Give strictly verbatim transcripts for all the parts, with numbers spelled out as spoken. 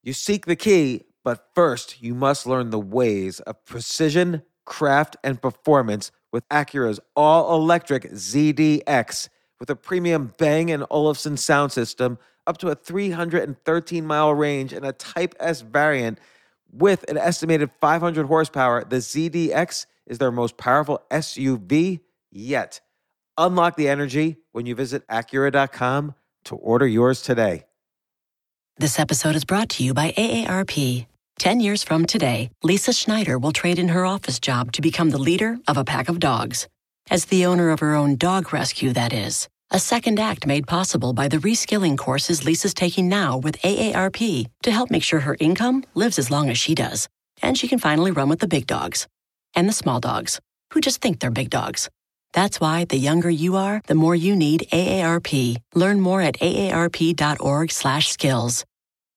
You seek the key, but first you must learn the ways of precision, craft, and performance with Acura's all-electric Z D X. With a premium Bang and Olufsen sound system, up to a three hundred thirteen mile range, and a Type S variant with an estimated five hundred horsepower, the Z D X is their most powerful S U V yet. Unlock the energy when you visit Acura dot com to order yours today. This episode is brought to you by A A R P. Ten years from today, Lisa Schneider will trade in her office job to become the leader of a pack of dogs. As the owner of her own dog rescue, that is. A second act made possible by the reskilling courses Lisa's taking now with A A R P to help make sure her income lives as long as she does. And she can finally run with the big dogs. And the small dogs, who just think they're big dogs. That's why the younger you are, the more you need A A R P. Learn more at aarp.org slash skills.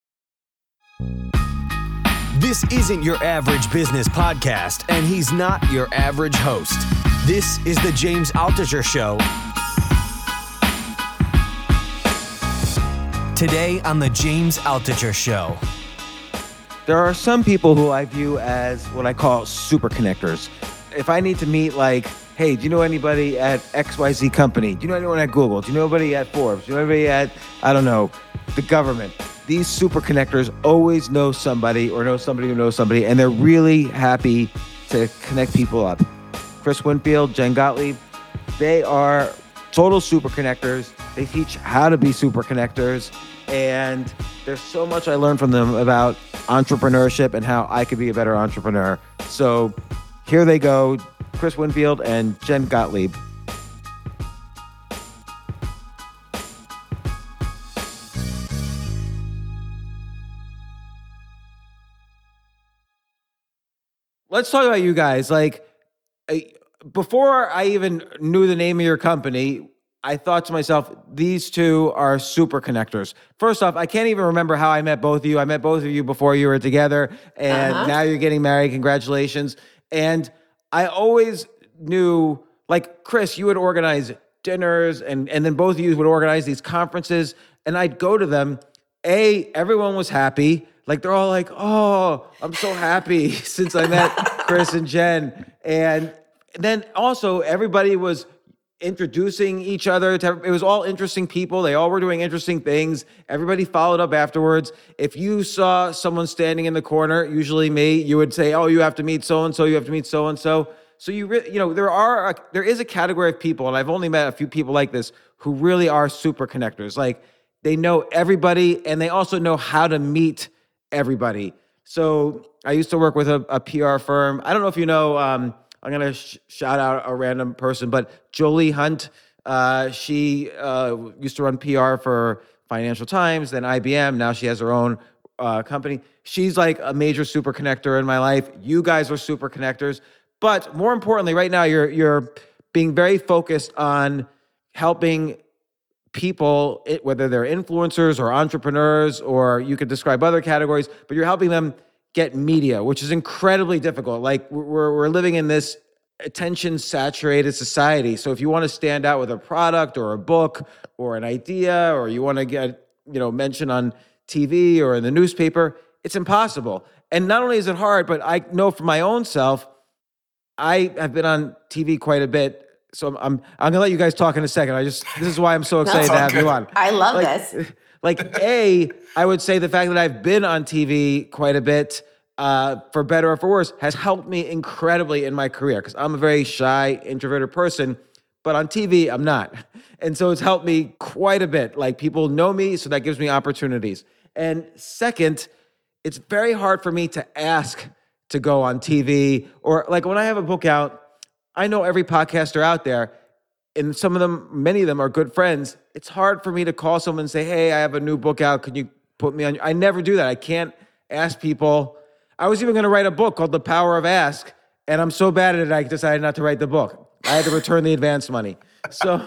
This isn't your average business podcast, and he's not your average host. This is the James Altucher Show. Today on the James Altucher Show. There are some people who I view as what I call super connectors. If I need to meet, like, hey, do you know anybody at X Y Z company? Do you know anyone at Google? Do you know anybody at Forbes? Do you know anybody at, I don't know, the government? These super connectors always know somebody or know somebody who knows somebody, and they're really happy to connect people up. Chris Winfield, Jen Gottlieb, they are total super connectors. They teach how to be super connectors, and there's so much I learned from them about entrepreneurship and how I could be a better entrepreneur. So here they go, Chris Winfield and Jen Gottlieb. Let's talk about you guys. Like, I, before I even knew the name of your company, I thought to myself, these two are super connectors. First off, I can't even remember how I met both of you. I met both of you before you were together, and uh-huh. Now you're getting married. Congratulations. And I always knew, like, Chris, you would organize dinners, and, and then both of you would organize these conferences, and I'd go to them. A, everyone was happy. Like, they're all like, oh, I'm so happy since I met Chris and Jen. And then also everybody was introducing each other. To, it was all interesting people. They all were doing interesting things. Everybody followed up afterwards. If you saw someone standing in the corner, usually me, you would say, oh, you have to meet so-and-so, you have to meet so-and-so. So you re- you know, there are a, there is a category of people, and I've only met a few people like this, who really are super connectors. Like, they know everybody, and they also know how to meet everybody. So I used to work with a, a P R firm. I don't know if you know, um, I'm going to sh- shout out a random person, but Jolie Hunt, uh, she uh, used to run P R for Financial Times, then I B M. Now she has her own uh, company. She's like a major super connector in my life. You guys are super connectors. But more importantly, right now, you're you're being very focused on helping people, whether they're influencers or entrepreneurs, or you could describe other categories, but you're helping them get media, which is incredibly difficult. Like, we're we're living in this attention-saturated society. So if you want to stand out with a product or a book or an idea, or you want to get, you know, mentioned on T V or in the newspaper, it's impossible. And not only is it hard, but I know for my own self, I have been on T V quite a bit. So I'm, I'm I'm gonna let you guys talk in a second. I just this is why I'm so excited to have good. you on. I love like, this. Like, A, I would say the fact that I've been on T V quite a bit, uh, for better or for worse, has helped me incredibly in my career, because I'm a very shy, introverted person, but on T V, I'm not. And so it's helped me quite a bit. Like, people know me, so that gives me opportunities. And second, it's very hard for me to ask to go on T V, or like when I have a book out, I know every podcaster out there, and some of them, many of them are good friends. It's hard for me to call someone and say, hey, I have a new book out. Can you put me on? Your-? I never do that. I can't ask people. I was even going to write a book called The Power of Ask, and I'm so bad at it, I decided not to write the book. I had to return the advance money. So,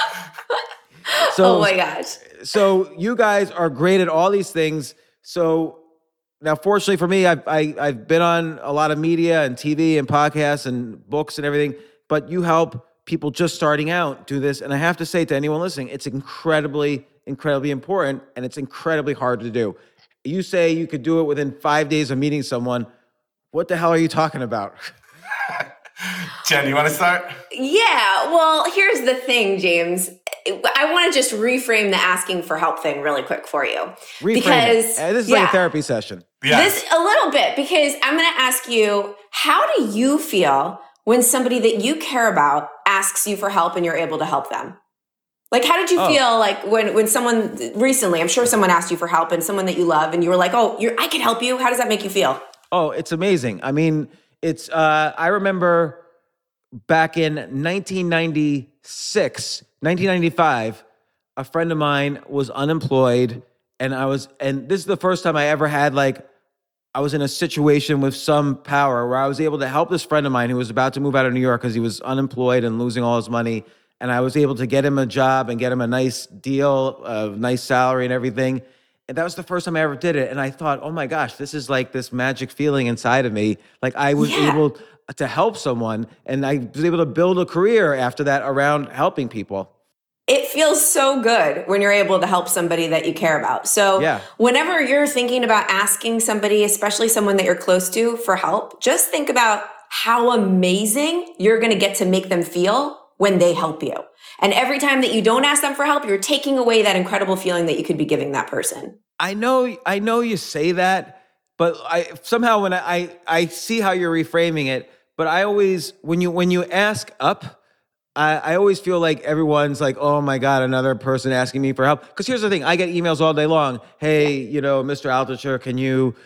so oh my gosh. So you guys are great at all these things. So now, fortunately for me, I've, I, I've been on a lot of media and T V and podcasts and books and everything, but you help people just starting out do this. And I have to say to anyone listening, it's incredibly, incredibly important, and it's incredibly hard to do. You say you could do it within five days of meeting someone. What the hell are you talking about? Jen, you want to start? Yeah, well, here's the thing, James. I want to just reframe the asking for help thing really quick for you. Reframe because it. Uh, This is yeah, like a therapy session. Yeah. This a little bit, because I'm going to ask you, how do you feel when somebody that you care about asks you for help and you're able to help them? Like, how did you Oh. feel like when, when someone recently, I'm sure someone asked you for help and someone that you love and you were like, oh, you're, I can help you. How does that make you feel? Oh, it's amazing. I mean, it's, uh, I remember back in nineteen ninety-six, nineteen ninety-five, a friend of mine was unemployed, and I was, and this is the first time I ever had, like, I was in a situation with some power where I was able to help this friend of mine who was about to move out of New York because he was unemployed and losing all his money. And I was able to get him a job and get him a nice deal, a nice salary and everything. And that was the first time I ever did it. And I thought, oh my gosh, this is like this magic feeling inside of me. Like I was Yeah. able to help someone, and I was able to build a career after that around helping people. It feels so good when you're able to help somebody that you care about. So Yeah. whenever you're thinking about asking somebody, especially someone that you're close to, for help, just think about how amazing you're going to get to make them feel when they help you. And every time that you don't ask them for help, you're taking away that incredible feeling that you could be giving that person. I know, I know you say that, but I somehow when I, I I see how you're reframing it, but I always when you when you ask up, I, I always feel like everyone's like, oh my God, another person asking me for help. Because here's the thing, I get emails all day long. Hey, you know, Mister Altucher, can you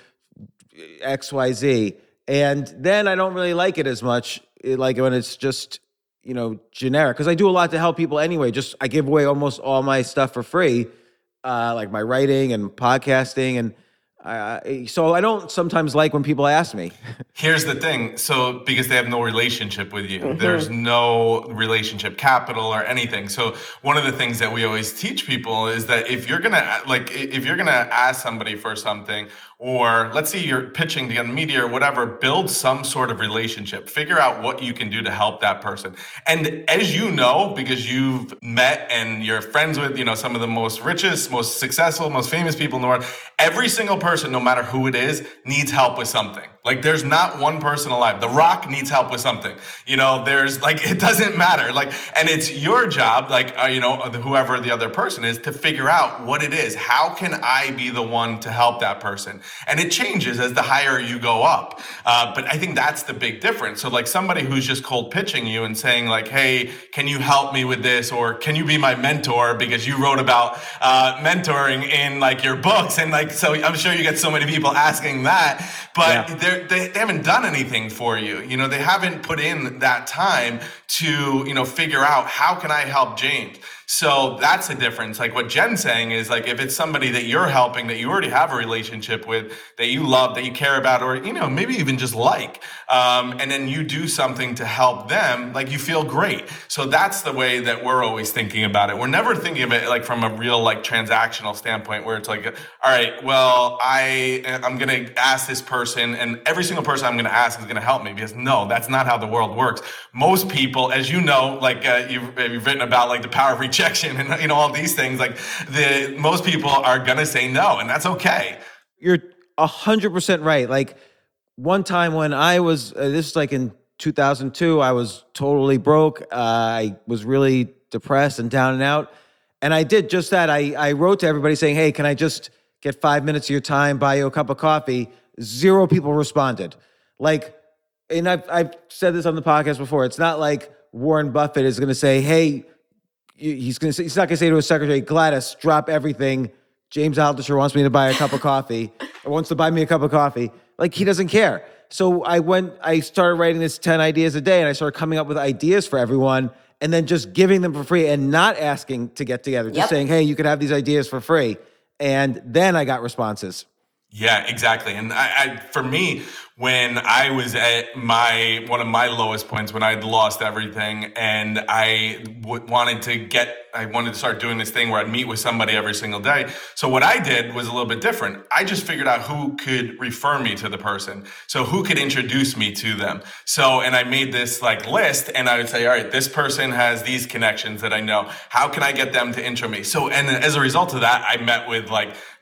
X Y Z? And then I don't really like it as much, like when it's just, you know, generic. Because I do a lot to help people anyway. Just I give away almost all my stuff for free, uh, like my writing and podcasting, and uh, so I don't sometimes like when people ask me. Here's the thing. So because they have no relationship with you, Mm-hmm. there's no relationship capital or anything. So one of the things that we always teach people is that if you're going to like, if you're going to ask somebody for something, or let's say you're pitching to get media or whatever, build some sort of relationship, figure out what you can do to help that person. And as you know, because you've met and you're friends with, you know, some of the most richest, most successful, most famous people in the world, every single person, no matter who it is, needs help with something. Like there's not one person alive. The Rock needs help with something. You know, there's like, it doesn't matter. Like, and it's your job, like, uh, you know, whoever the other person is, to figure out what it is. How can I be the one to help that person? And it changes as the higher you go up. Uh, but I think that's the big difference. So like somebody who's just cold pitching you and saying like, hey, can you help me with this? Or can you be my mentor? Because you wrote about uh, mentoring in like your books. And like, so I'm sure you get so many people asking that, but Yeah. they're, they, they haven't done anything for you. You know, they haven't put in that time to, you know, figure out how can I help James? So that's the difference. Like what Jen's saying is like, if it's somebody that you're helping, that you already have a relationship with, that you love, that you care about, or, you know, maybe even just like, um, and then you do something to help them, like you feel great. So that's the way that we're always thinking about it. We're never thinking of it like from a real like transactional standpoint where it's like, all right, well, I, I'm going to ask this person and every single person I'm going to ask is going to help me, because no, that's not how the world works. Most people, as you know, like uh, you've, you've written about like the power of rejection and, you know, all these things, like the most people are going to say no, and that's okay. You're a hundred percent right. Like one time when I was, uh, this is like in two thousand two, I was totally broke. Uh, I was really depressed and down and out. And I did just that. I, I wrote to everybody saying, hey, can I just get five minutes of your time, buy you a cup of coffee? Zero people responded. Like, and I've, I've said this on the podcast before. It's not like Warren Buffett is going to say, hey, he's going to say, he's not going to say to his secretary, Gladys, drop everything. James Altucher wants me to buy a cup of coffee or wants to buy me a cup of coffee. Like, he doesn't care. So I went, I started writing this ten ideas a day, and I started coming up with ideas for everyone and then just giving them for free and not asking to get together, just Yep. saying, hey, you could have these ideas for free. And then I got responses. Yeah, exactly. And I, I, for me, when I was at my, one of my lowest points, when I'd lost everything and I w- wanted to get, I wanted to start doing this thing where I'd meet with somebody every single day. So what I did was a little bit different. I just figured out who could refer me to the person. So who could introduce me to them. So, and I made this like list and I would say, all right, this person has these connections that I know. How can I get them to intro me? So, and as a result of that, I met with like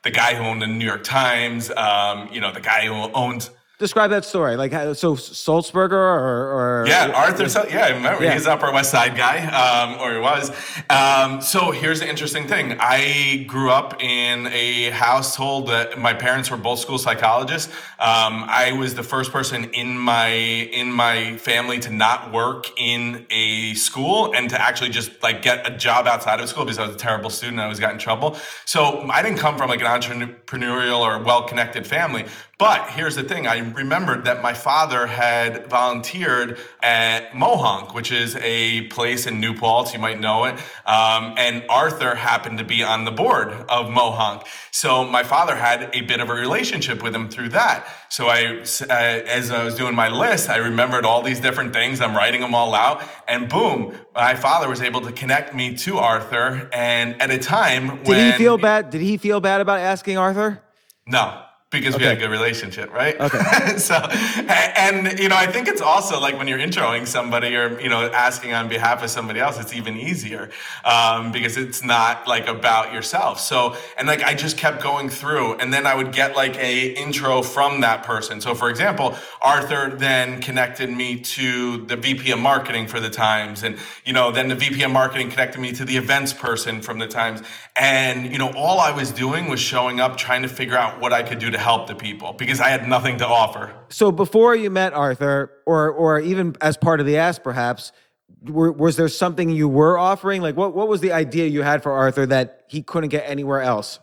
the guy who owned the New York Times, um, you know, the guy who owns. Describe that story. Like, how- so Sulzberger or, or Yeah, Arthur. So, yeah, I remember Yeah. he's Upper West Side guy, um, or he was. Um, so here's the interesting thing. I grew up in a household that my parents were both school psychologists. Um, I was the first person in my in my family to not work in a school and to actually just like get a job outside of school because I was a terrible student. I always got in trouble. So I didn't come from like an entrepreneurial or well-connected family. But here's the thing. I remembered that my father had volunteered at Mohonk, which is a place in New Paltz. You might know it. Um, and Arthur happened to be on the board of Mohonk. So my father had a bit of a relationship with him through that. So I, uh, as I was doing my list, I remembered all these different things. I'm writing them all out. And boom, my father was able to connect me to Arthur. And at a time Did when... he feel bad? Did he feel bad about asking Arthur? No. Because Okay. we had a good relationship, right? Okay. so, and, you know, I think it's also like when you're introing somebody or, you know, asking on behalf of somebody else, it's even easier um, because it's not like about yourself. So, and like I just kept going through and then I would get like a intro from that person. So for example, Arthur then connected me to the V P of marketing for the Times. And, you know, then the V P of marketing connected me to the events person from the Times. And, you know, all I was doing was showing up, trying to figure out what I could do to help the people because I had nothing to offer. So before you met Arthur, or or even as part of the Ask, perhaps, were, was there something you were offering? Like, what what was the idea you had for Arthur that he couldn't get anywhere else?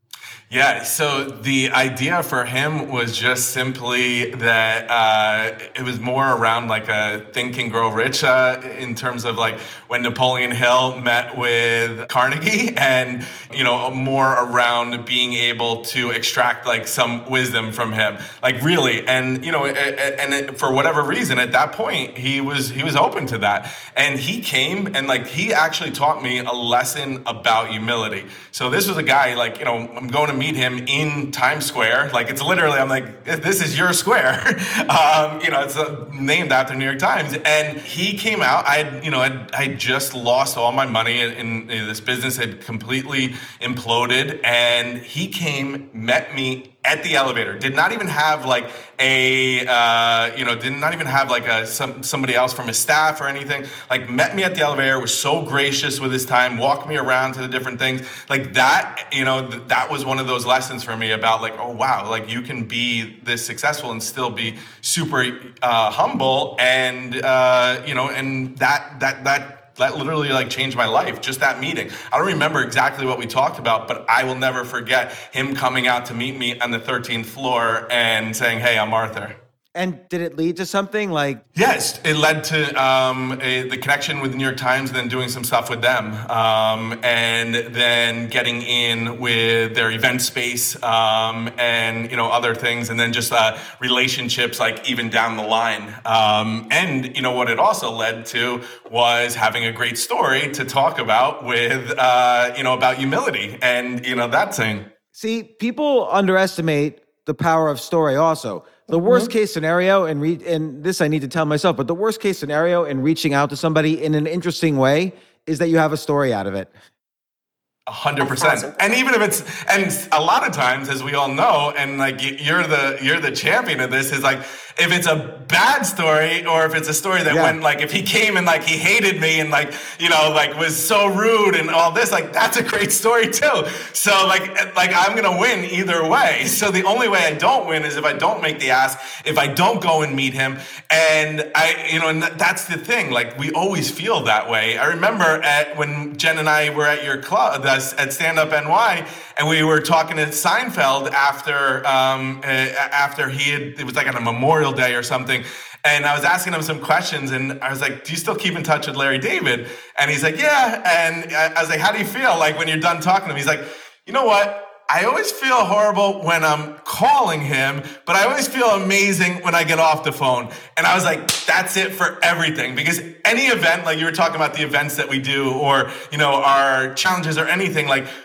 Yeah, so the idea for him was just simply that uh, it was more around like a Think and Grow Rich uh, in terms of like when Napoleon Hill met with Carnegie and, you know, more around being able to extract like some wisdom from him, like really. And, you know, and it, for whatever reason at that point, he was he was open to that. And he came and like he actually taught me a lesson about humility. So this was a guy like, you know, I'm going to meet him in Times Square. Like it's literally, I'm like, this is your square. um, you know, it's uh, named after New York Times. And he came out, I had, you know, I I just lost all my money in, in, in this business had completely imploded. And he came, met me at the elevator, did not even have like a, uh, you know, did not even have like a some somebody else from his staff or anything. Like met me at the elevator, was so gracious with his time, walked me around to the different things. Like that, you know, th- that was one of those lessons for me about like, oh wow, like you can be this successful and still be super uh, humble, and uh, you know, and that that that. That literally like changed my life, just that meeting. I don't remember exactly what we talked about, but I will never forget him coming out to meet me on the thirteenth floor and saying, hey, I'm Arthur. And did it lead to something like? Yes, it led to um, a, the connection with the New York Times, and then doing some stuff with them, um, and then getting in with their event space, um, and you know other things, and then just uh, relationships like even down the line. Um, and you know what it also led to was having a great story to talk about with uh, you know about humility and you know that thing. See, people underestimate the power of story also. The worst case scenario, and re- and this I need to tell myself, but the worst case scenario in reaching out to somebody in an interesting way is that you have a story out of it. A hundred percent. And even if it's, and a lot of times, as we all know, and like you're the, you're the champion of this, is like, if it's a bad story or if it's a story that Yeah. went like, if he came and like, he hated me and like, you know, like was so rude and all this, like, that's a great story too. So like, like I'm going to win either way. So the only way I don't win is if I don't make the ask, if I don't go and meet him. And I, you know, and that's the thing, like we always feel that way. I remember at when Jen and I were at your club, at Stand Up N Y, and we were talking to Seinfeld after um, uh, after he had, it was like on a Memorial Day or something, and I was asking him some questions, and I was like, do you still keep in touch with Larry David? And he's like, yeah. And I was like, how do you feel like when you're done talking to him? He's like, you know what? I always feel horrible when I'm calling him, but I always feel amazing when I get off the phone. And I was like, that's it for everything. Because any event, like you were talking about the events that we do or, you know, our challenges or anything, like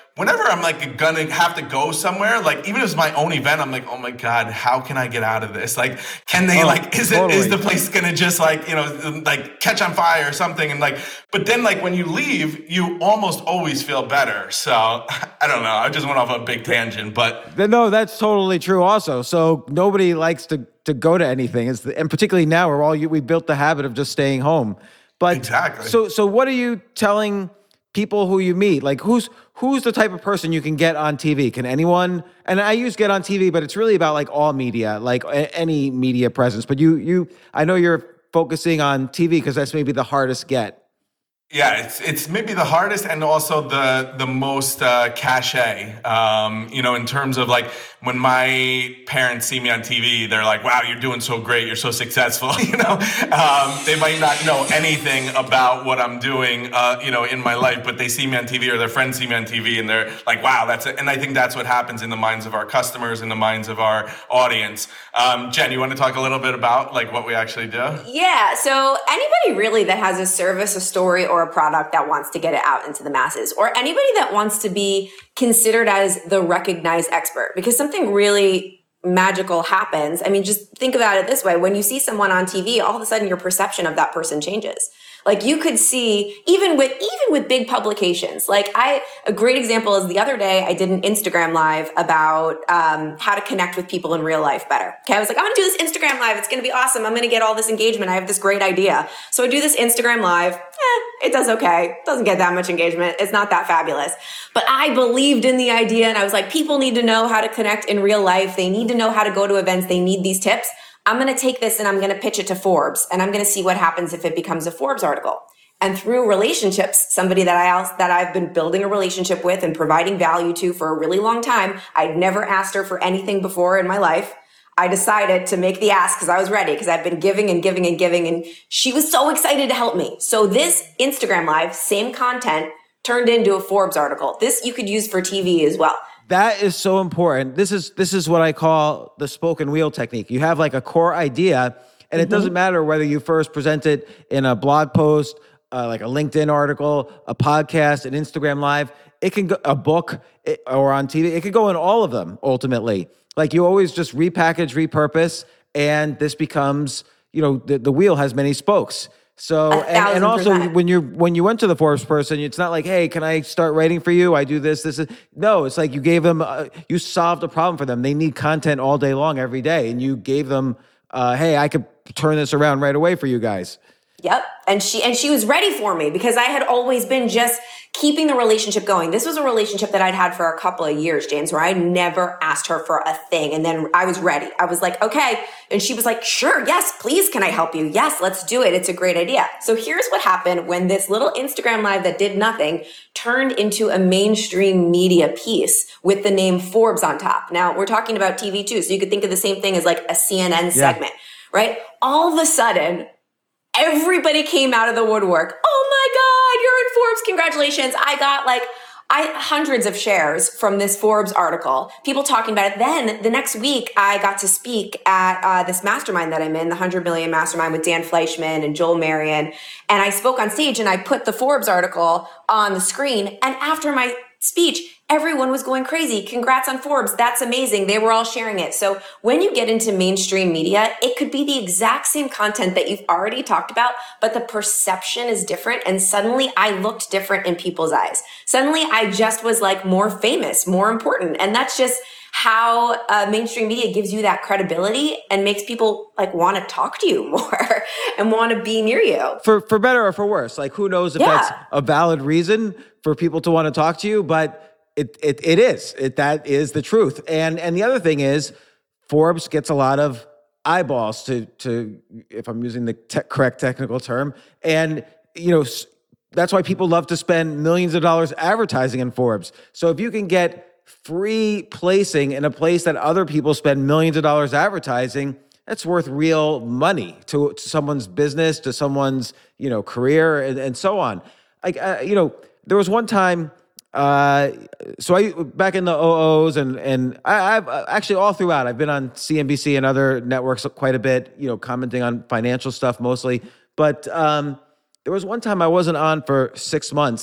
whenever I'm like gonna have to go somewhere, like even if it's my own event, I'm like, oh my God, how can I get out of this? Like, can they oh, like, is totally. it, is the place gonna just like, you know, like catch on fire or something? And like, but then like when you leave, you almost always feel better. So I don't know. I just went off a big tangent, but. No, that's totally true also. So nobody likes to, to go to anything. It's the, and particularly now we're all, we built the habit of just staying home. But exactly. So, so what are you telling people who you meet? Like who's, who's the type of person you can get on T V? Can anyone, and I use get on T V, but it's really about like all media, like a, any media presence. But you, you, I know you're focusing on T V because that's maybe the hardest get. Yeah, it's it's maybe the hardest and also the the most uh, cachet. Um, you know, in terms of like when my parents see me on T V, they're like, "Wow, you're doing so great. You're so successful." You know, um, they might not know anything about what I'm doing, uh, you know, in my life, but they see me on T V or their friends see me on T V, and they're like, "Wow, that's it." And I think that's what happens in the minds of our customers, in the minds of our audience. Um, Jen, you want to talk a little bit about like what we actually do? Yeah. So anybody really that has a service, a story, or a product that wants to get it out into the masses, or anybody that wants to be considered as the recognized expert, because something really magical happens. I mean, just think about it this way. When you see someone on T V, all of a sudden your perception of that person changes. Like you could see, even with even with big publications, like I, a great example is the other day I did an Instagram live about um, how to connect with people in real life better. Okay, I was like, I'm gonna do this Instagram live. It's gonna be awesome. I'm gonna get all this engagement. I have this great idea. So I do this Instagram live. Eh, it does okay. It doesn't get that much engagement. It's not that fabulous. But I believed in the idea, and I was like, people need to know how to connect in real life. They need to know how to go to events. They need these tips. I'm going to take this and I'm going to pitch it to Forbes, and I'm going to see what happens if it becomes a Forbes article. And through relationships, somebody that I that I've been building a relationship with and providing value to for a really long time, I'd never asked her for anything before in my life. I decided to make the ask because I was ready, because I've been giving and giving and giving, and she was so excited to help me. So this Instagram live, same content, turned into a Forbes article. This you could use for T V as well. That is so important. This is this is what I call the spoken wheel technique. You have like a core idea, and it mm-hmm. doesn't matter whether you first present it in a blog post, uh, like a LinkedIn article, a podcast, an Instagram live. It can go a book it, or on T V. It could go in all of them ultimately. Like you always just repackage, repurpose, and this becomes, you know, the, the wheel has many spokes. So, and, and also when you're, when you went to the Forbes person, it's not like, hey, can I start writing for you? I do this, this, is no, it's like you gave them, uh, you solved a problem for them. They need content all day long, every day. And you gave them, uh, hey, I could turn this around right away for you guys. Yep. And she, and she was ready for me because I had always been just keeping the relationship going. This was a relationship that I'd had for a couple of years, James, where I never asked her for a thing. And then I was ready. I was like, okay. And she was like, sure, yes, please. Can I help you? Yes, let's do it. It's a great idea. So here's what happened when this little Instagram live that did nothing turned into a mainstream media piece with the name Forbes on top. Now we're talking about T V too. So you could think of the same thing as like a C N N yeah. segment, right? All of a sudden, everybody came out of the woodwork. Oh my God, you're in Forbes. Congratulations. I got like I hundreds of shares from this Forbes article, people talking about it. Then the next week, I got to speak at uh, this mastermind that I'm in, the one hundred million Mastermind with Dan Fleischman and Joel Marion. And I spoke on stage and I put the Forbes article on the screen. And after my speech, everyone was going crazy. Congrats on Forbes. That's amazing. They were all sharing it. So when you get into mainstream media, it could be the exact same content that you've already talked about, but the perception is different. And suddenly I looked different in people's eyes. Suddenly I just was like more famous, more important. And that's just how uh, mainstream media gives you that credibility and makes people like want to talk to you more and want to be near you. For for better or for worse. Like who knows if yeah. that's a valid reason for people to want to talk to you, but it it it is. It that is the truth. And and the other thing is Forbes gets a lot of eyeballs to to if I'm using the te- correct technical term. And you know that's why people love to spend millions of dollars advertising in Forbes. So if you can get free placing in a place that other people spend millions of dollars advertising, that's worth real money to, to someone's business, to someone's, you know, career and, and so on. Like, uh, you know, there was one time, uh, so I, back in the O Os and, and I, I've actually all throughout, I've been on C N B C and other networks quite a bit, you know, commenting on financial stuff mostly. But um, there was one time I wasn't on for six months.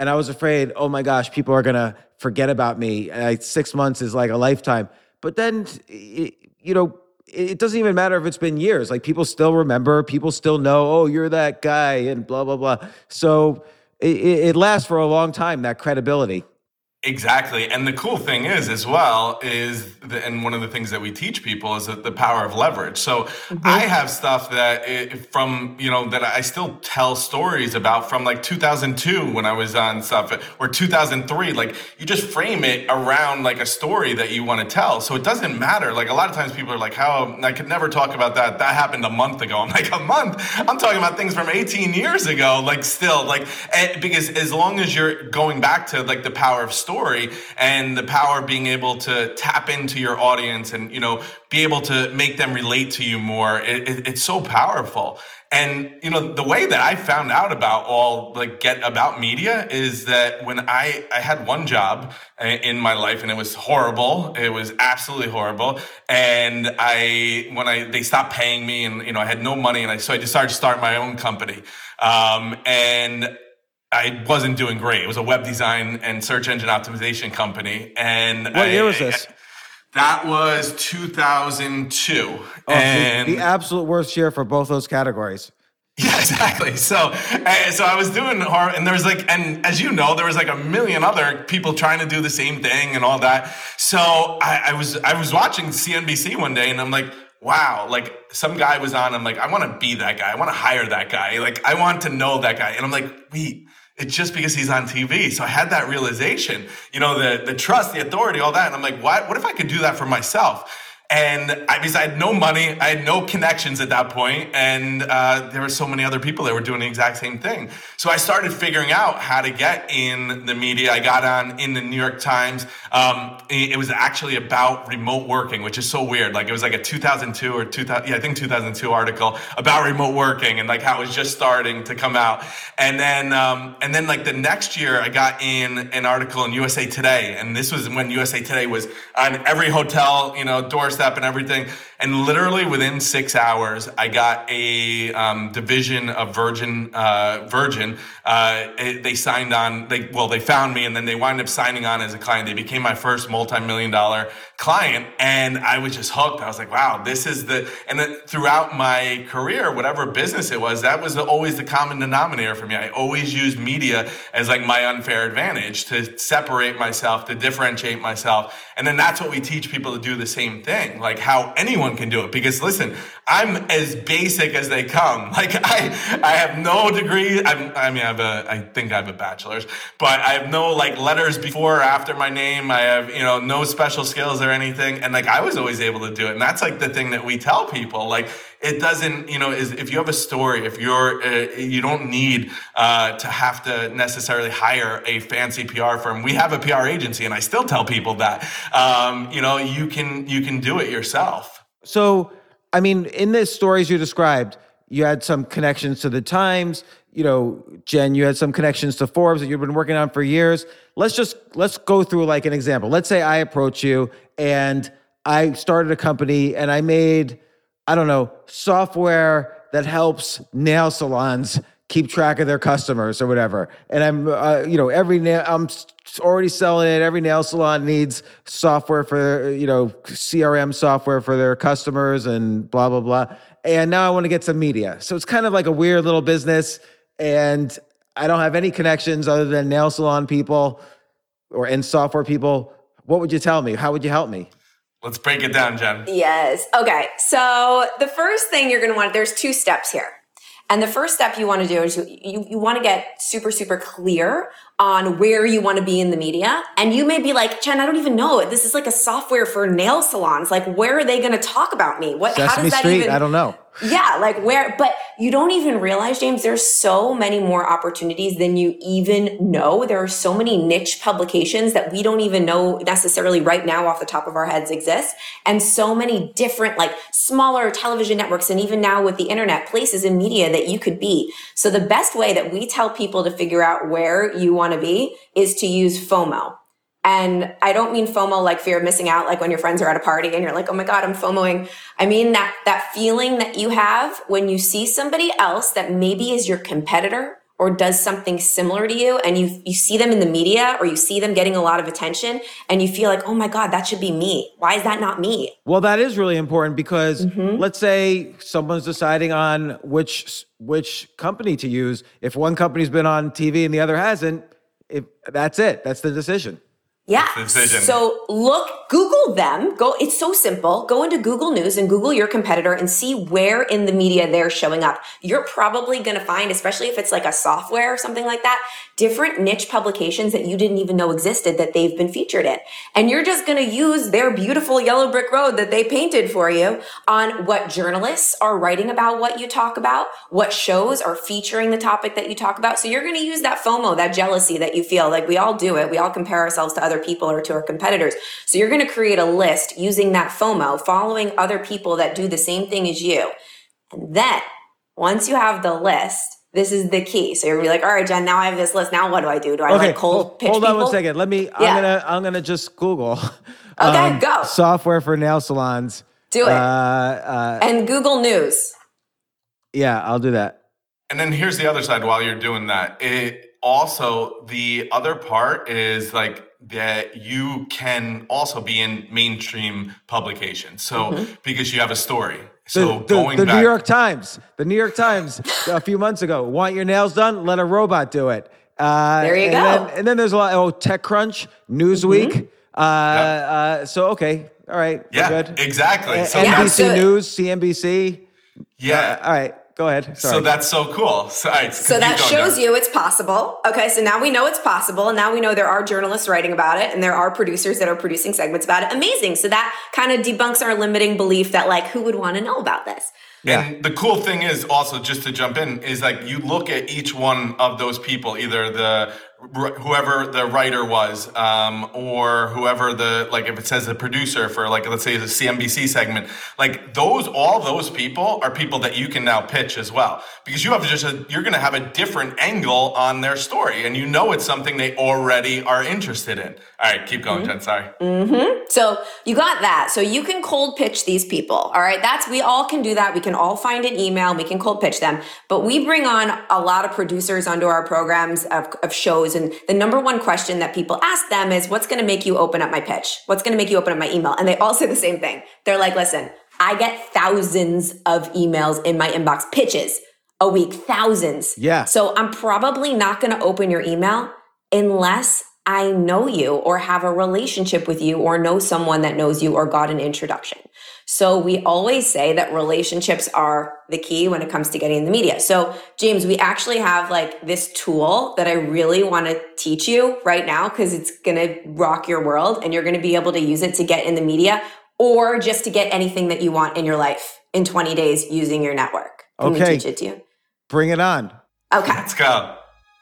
And I was afraid, oh my gosh, people are going to forget about me. And I, six months is like a lifetime. But then, you know, it doesn't even matter if it's been years. Like people still remember, people still know, oh, you're that guy and blah, blah, blah. So it, it lasts for a long time, that credibility. Exactly. And the cool thing is as well is, the, and one of the things that we teach people is that the power of leverage. So mm-hmm. I have stuff that it, from, you know, that I still tell stories about from like two thousand two when I was on stuff, or two thousand three, like you just frame it around like a story that you want to tell. So it doesn't matter. Like a lot of times people are like, how, I could never talk about that. That happened a month ago. I'm like, a month? I'm talking about things from eighteen years ago, like still like, because as long as you're going back to like the power of story, story and the power of being able to tap into your audience and, you know, be able to make them relate to you more. It, it, it's so powerful. And, you know, the way that I found out about all like get about media is that when I, I had one job in my life and it was horrible. It was absolutely horrible. And I, when I, they stopped paying me and, you know, I had no money and I, so I decided to start my own company. Um, and I wasn't doing great. It was a web design and search engine optimization company. And what year was this? I, that was two thousand two. Oh, and the absolute worst year for both those categories. Yeah, exactly. So, so I was doing hard, and there was like, and as you know, there was like a million other people trying to do the same thing and all that. So I, I was, I was watching C N B C one day, and I'm like, wow, like some guy was on. I'm like, I want to be that guy. I want to hire that guy. Like, I want to know that guy. And I'm like, wait, it's just because he's on T V. So I had that realization, you know, the the trust, the authority, all that. And I'm like, what? What if I could do that for myself? And I, because I had no money, I had no connections at that point, and uh, there were so many other people that were doing the exact same thing. So I started figuring out how to get in the media. I got on in the New York Times. Um, it, it was actually about remote working, which is so weird. Like it was like a two thousand two or two thousand, yeah, I think two thousand two article about remote working and like how it was just starting to come out. And then, um, and then like the next year, I got in an article in U S A Today, and this was when U S A Today was on every hotel, you know, doorstep and everything. And literally within six hours, I got a um, division of Virgin. Uh, Virgin. Uh, it, they signed on. They well, they found me, and then they wound up signing on as a client. They became my first multi-million dollar client, and I was just hooked. I was like, wow, this is the. And then throughout my career, whatever business it was, that was always the common denominator for me. I always used media as like my unfair advantage to separate myself, to differentiate myself, and then that's what we teach people to do the same thing. Like how anyone can do it. Because listen, I'm as basic as they come. Like I, I have no degree. I'm, I mean, I have a, I think I have a bachelor's, but I have no like letters before or after my name. I have, you know, no special skills or anything. And like, I was always able to do it. And that's like the thing that we tell people, like, it doesn't, you know, is if you have a story, if you're, uh, you don't need uh, to have to necessarily hire a fancy P R firm. We have a P R agency, and I still tell people that, um, you know, you can, you can do it yourself. So, I mean, in the stories you described, you had some connections to the Times. You know, Jen, you had some connections to Forbes that you've been working on for years. Let's just, let's go through like an example. Let's say I approach you and I started a company and I made, I don't know, software that helps nail salons keep track of their customers or whatever. And I'm, uh, you know, every nail, I'm already selling it. Every nail salon needs software for, you know, C R M software for their customers and blah, blah, blah. And now I want to get some media. So it's kind of like a weird little business. And I don't have any connections other than nail salon people or and software people. What would you tell me? How would you help me? Let's break it down, Jen. Yes. Okay. So the first thing you're going to want, there's two steps here. And the first step you want to do is you, you, you want to get super, super clear on where you want to be in the media. And you may be like, Jen, I don't even know. This is like a software for nail salons. Like, where are they going to talk about me? What? Sesame how does that Street, even? I don't know. Yeah, like where, but you don't even realize, James, there's so many more opportunities than you even know. There are so many niche publications that we don't even know necessarily right now off the top of our heads exist. And so many different, like smaller television networks, and even now with the internet, places in media that you could be. So the best way that we tell people to figure out where you want to be is to use FOMO. And I don't mean FOMO like fear of missing out, like when your friends are at a party and you're like, oh my God, I'm FOMOing. I mean that that feeling that you have when you see somebody else that maybe is your competitor or does something similar to you, and you you see them in the media or you see them getting a lot of attention and you feel like, oh my God, that should be me. Why is that not me? Well, that is really important because Mm-hmm. let's say someone's deciding on which which company to use. If one company's been on T V and the other hasn't, if that's it. That's the decision. Yeah. That's the decision. So look, Google them. Go. It's so simple. Go into Google News and Google your competitor and see where in the media they're showing up. You're probably going to find, especially if it's like a software or something like that, different niche publications that you didn't even know existed that they've been featured in. And you're just going to use their beautiful yellow brick road that they painted for you on what journalists are writing about what you talk about, what shows are featuring the topic that you talk about. So you're going to use that FOMO, that jealousy that you feel. Like we all do it. We all compare ourselves to other people or to our competitors. So you're going to create a list using that FOMO, following other people that do the same thing as you. And then once you have the list, this is the key. So you're like, all right, Jen, now I have this list. Now what do I do? Do I Okay, like cold hold, pitch hold on people? one second. Let me. Yeah. I'm gonna. I'm gonna just Google. Okay, go. Software for nail salons. Do it. Uh, uh, And Google News. yeah, I'll do that. And then here's the other side while you're doing that. It also, the other part is like that you can also be in mainstream publications. So Mm-hmm. because you have a story. So The, the, going the back. New York Times. The New York Times a few months ago. Want your nails done? Let a robot do it. Uh, There you and go. Then, and then there's a lot. Oh, TechCrunch, Newsweek. Mm-hmm. Uh, uh, so okay, all right, we're yeah, good. exactly. A- So Yeah, that's, N B C so- News, C N B C. yeah. All right, go ahead. Sorry. So that's so cool. So, all right, So that shows you it's possible. Okay, so now we know it's possible. And now we know there are journalists writing about it and there are producers that are producing segments about it. Amazing. So that kind of debunks our limiting belief that like, who would want to know about this? Yeah. And the cool thing is also, just to jump in, is like you look at each one of those people, either the whoever the writer was, um, or whoever the, like if it says the producer for like, let's say the C N B C segment, like those, all those people are people that you can now pitch as well, because you have just a, you're going to have a different angle on their story and you know it's something they already are interested in. All right, keep going, Jen, sorry. Mm-hmm. So you got that. So you can cold pitch these people. All right. That's, we all can do that. We can all find an email. We can cold pitch them, but we bring on a lot of producers onto our programs of, of shows. And the number one question that people ask them is, what's going to make you open up my pitch? What's going to make you open up my email? And they all say the same thing. They're like, listen, I get thousands of emails in my inbox, pitches a week, thousands. Yeah. So I'm probably not going to open your email unless I know you or have a relationship with you or know someone that knows you or got an introduction. So we always say that relationships are the key when it comes to getting in the media. So James, we actually have like this tool that I really want to teach you right now because it's going to rock your world and you're going to be able to use it to get in the media or just to get anything that you want in your life in twenty days using your network. Can Okay. we teach it to you? Bring it on. Okay. Let's go.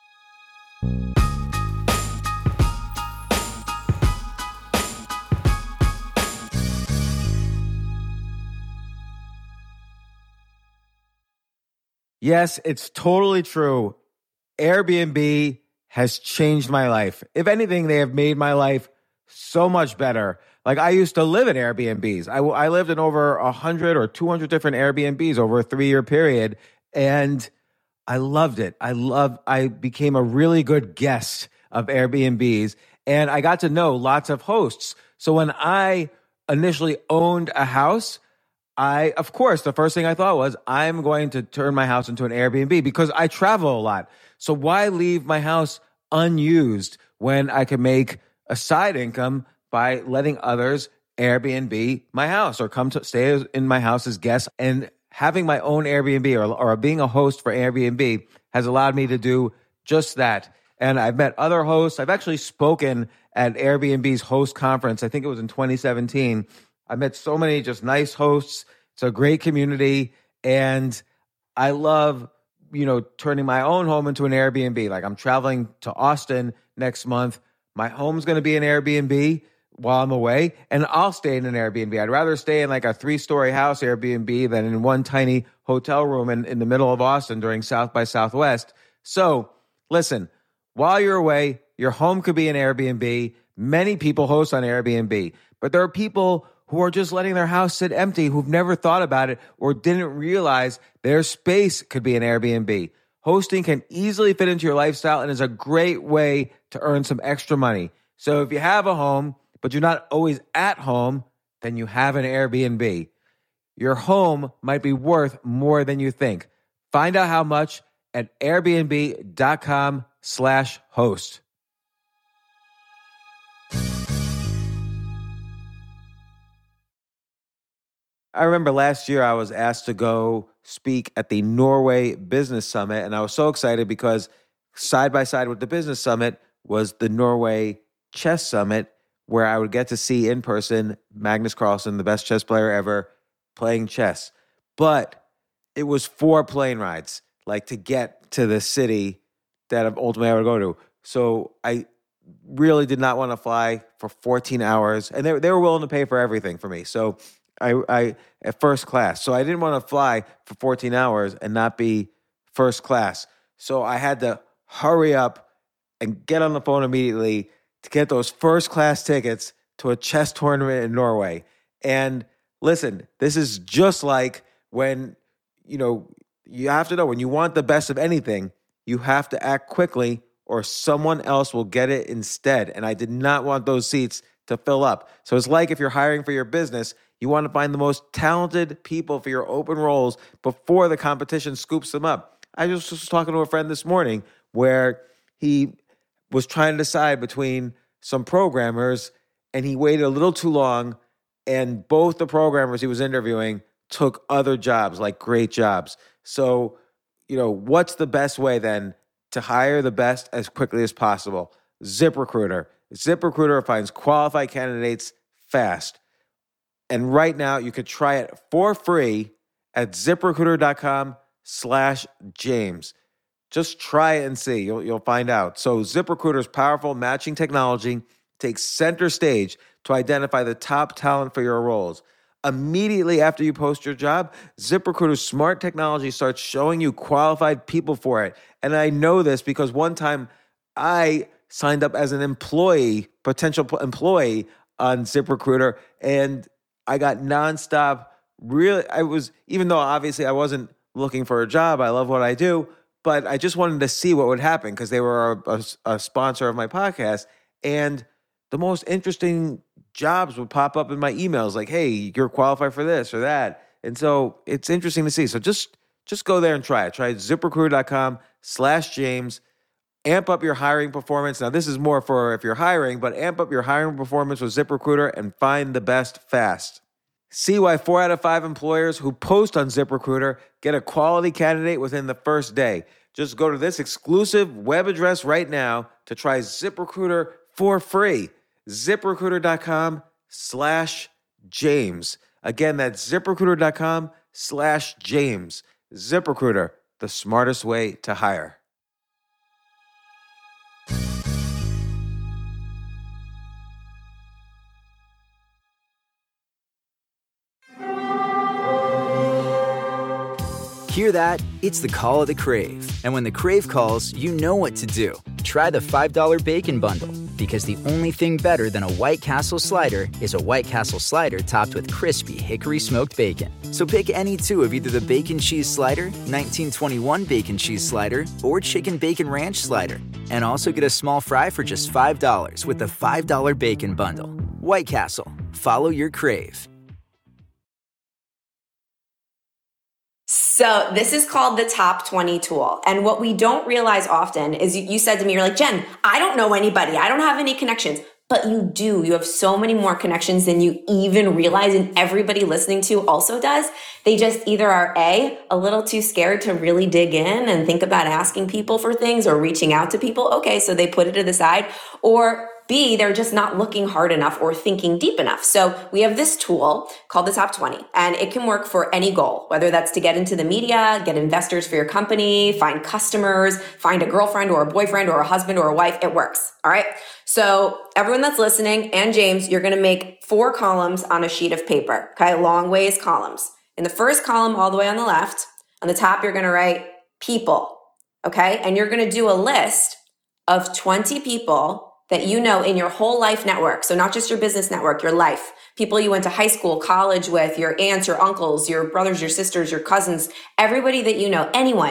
Yes, it's totally true. Airbnb has changed my life. If anything, they have made my life so much better. Like I used to live in Airbnbs. I, I lived in over one hundred or two hundred different Airbnbs over a three-year period, and I loved it. I loved, I became a really good guest of Airbnbs, and I got to know lots of hosts. So when I initially owned a house, I, of course, the first thing I thought was, I'm going to turn my house into an Airbnb because I travel a lot. So why leave my house unused when I can make a side income by letting others Airbnb my house or come to stay in my house as guests? And having my own Airbnb or, or being a host for Airbnb has allowed me to do just that. And I've met other hosts. I've actually spoken at Airbnb's host conference. I think it was in twenty seventeen. I met so many just nice hosts. It's a great community. And I love, you know, turning my own home into an Airbnb. Like I'm traveling to Austin next month. My home's going to be an Airbnb while I'm away, and I'll stay in an Airbnb. I'd rather stay in like a three-story house Airbnb than in one tiny hotel room in, in the middle of Austin during South by Southwest. So listen, while you're away, your home could be an Airbnb. Many people host on Airbnb, but there are people who are just letting their house sit empty, who've never thought about it or didn't realize their space could be an Airbnb. Hosting can easily fit into your lifestyle and is a great way to earn some extra money. So if you have a home, but you're not always at home, then you have an Airbnb. Your home might be worth more than you think. Find out how much at airbnb.com slash host. I remember last year I was asked to go speak at the Norway Business Summit, and I was so excited because side by side with the Business Summit was the Norway Chess Summit, where I would get to see in person Magnus Carlsen, the best chess player ever, playing chess. But it was four plane rides, like to get to the city that ultimately I would go to. So I really did not want to fly for fourteen hours, and they, they were willing to pay for everything for me. So I, I at first class. So I didn't want to fly for fourteen hours and not be first class. So I had to hurry up and get on the phone immediately to get those first class tickets to a chess tournament in Norway. And listen, this is just like when, you know, you have to know when you want the best of anything, you have to act quickly or someone else will get it instead. And I did not want those seats to fill up. So it's like if you're hiring for your business, you want to find the most talented people for your open roles before the competition scoops them up. I just was talking to a friend this morning where he was trying to decide between some programmers and he waited a little too long, and both the programmers he was interviewing took other jobs, like great jobs. So, you know, what's the best way then to hire the best as quickly as possible? ZipRecruiter. ZipRecruiter finds qualified candidates fast. And right now, you could try it for free at ZipRecruiter.com slash James. Just try it and see. You'll, you'll find out. So ZipRecruiter's powerful matching technology takes center stage to identify the top talent for your roles. Immediately after you post your job, ZipRecruiter's smart technology starts showing you qualified people for it. And I know this because one time I signed up as an employee, potential employee on ZipRecruiter, and I got nonstop. Really, I was, even though obviously I wasn't looking for a job, I love what I do, but I just wanted to see what would happen because they were a, a, a sponsor of my podcast. And the most interesting jobs would pop up in my emails like, hey, you're qualified for this or that. And so it's interesting to see. So just, just go there and try it. Try ZipRecruiter.com slash James. Amp up your hiring performance. Now, this is more for if you're hiring, but amp up your hiring performance with ZipRecruiter and find the best fast. See why four out of five employers who post on ZipRecruiter get a quality candidate within the first day. Just go to this exclusive web address right now to try ZipRecruiter for free. ZipRecruiter.com slash James. Again, that's ZipRecruiter.com slash James. ZipRecruiter, the smartest way to hire. Hear that? It's the call of the Crave. And when the Crave calls, you know what to do. Try the five dollar Bacon Bundle, because the only thing better than a White Castle slider is a White Castle slider topped with crispy hickory smoked bacon. So pick any two of either the Bacon Cheese Slider, nineteen twenty-one Bacon Cheese Slider, or Chicken Bacon Ranch Slider. And also get a small fry for just five dollars with the five dollar Bacon Bundle. White Castle. Follow your Crave. So this is called the top twenty tool. And what we don't realize often is you, you said to me, you're like, Jen, I don't know anybody. I don't have any connections. But you do. You have so many more connections than you even realize. And everybody listening to also does. They just either are A, a little too scared to really dig in and think about asking people for things or reaching out to people. Okay, so they put it to the side. Or B, they're just not looking hard enough or thinking deep enough. So we have this tool called the top twenty, and it can work for any goal, whether that's to get into the media, get investors for your company, find customers, find a girlfriend or a boyfriend or a husband or a wife. It works. All right. So everyone that's listening, and James, you're going to make four columns on a sheet of paper. Okay. Long ways columns. In the first column, all the way on the left, on the top, you're going to write people. Okay. And you're going to do a list of twenty people that you know in your whole life network. So not just your business network, your life. People you went to high school, college with, your aunts, your uncles, your brothers, your sisters, your cousins, everybody that you know, anyone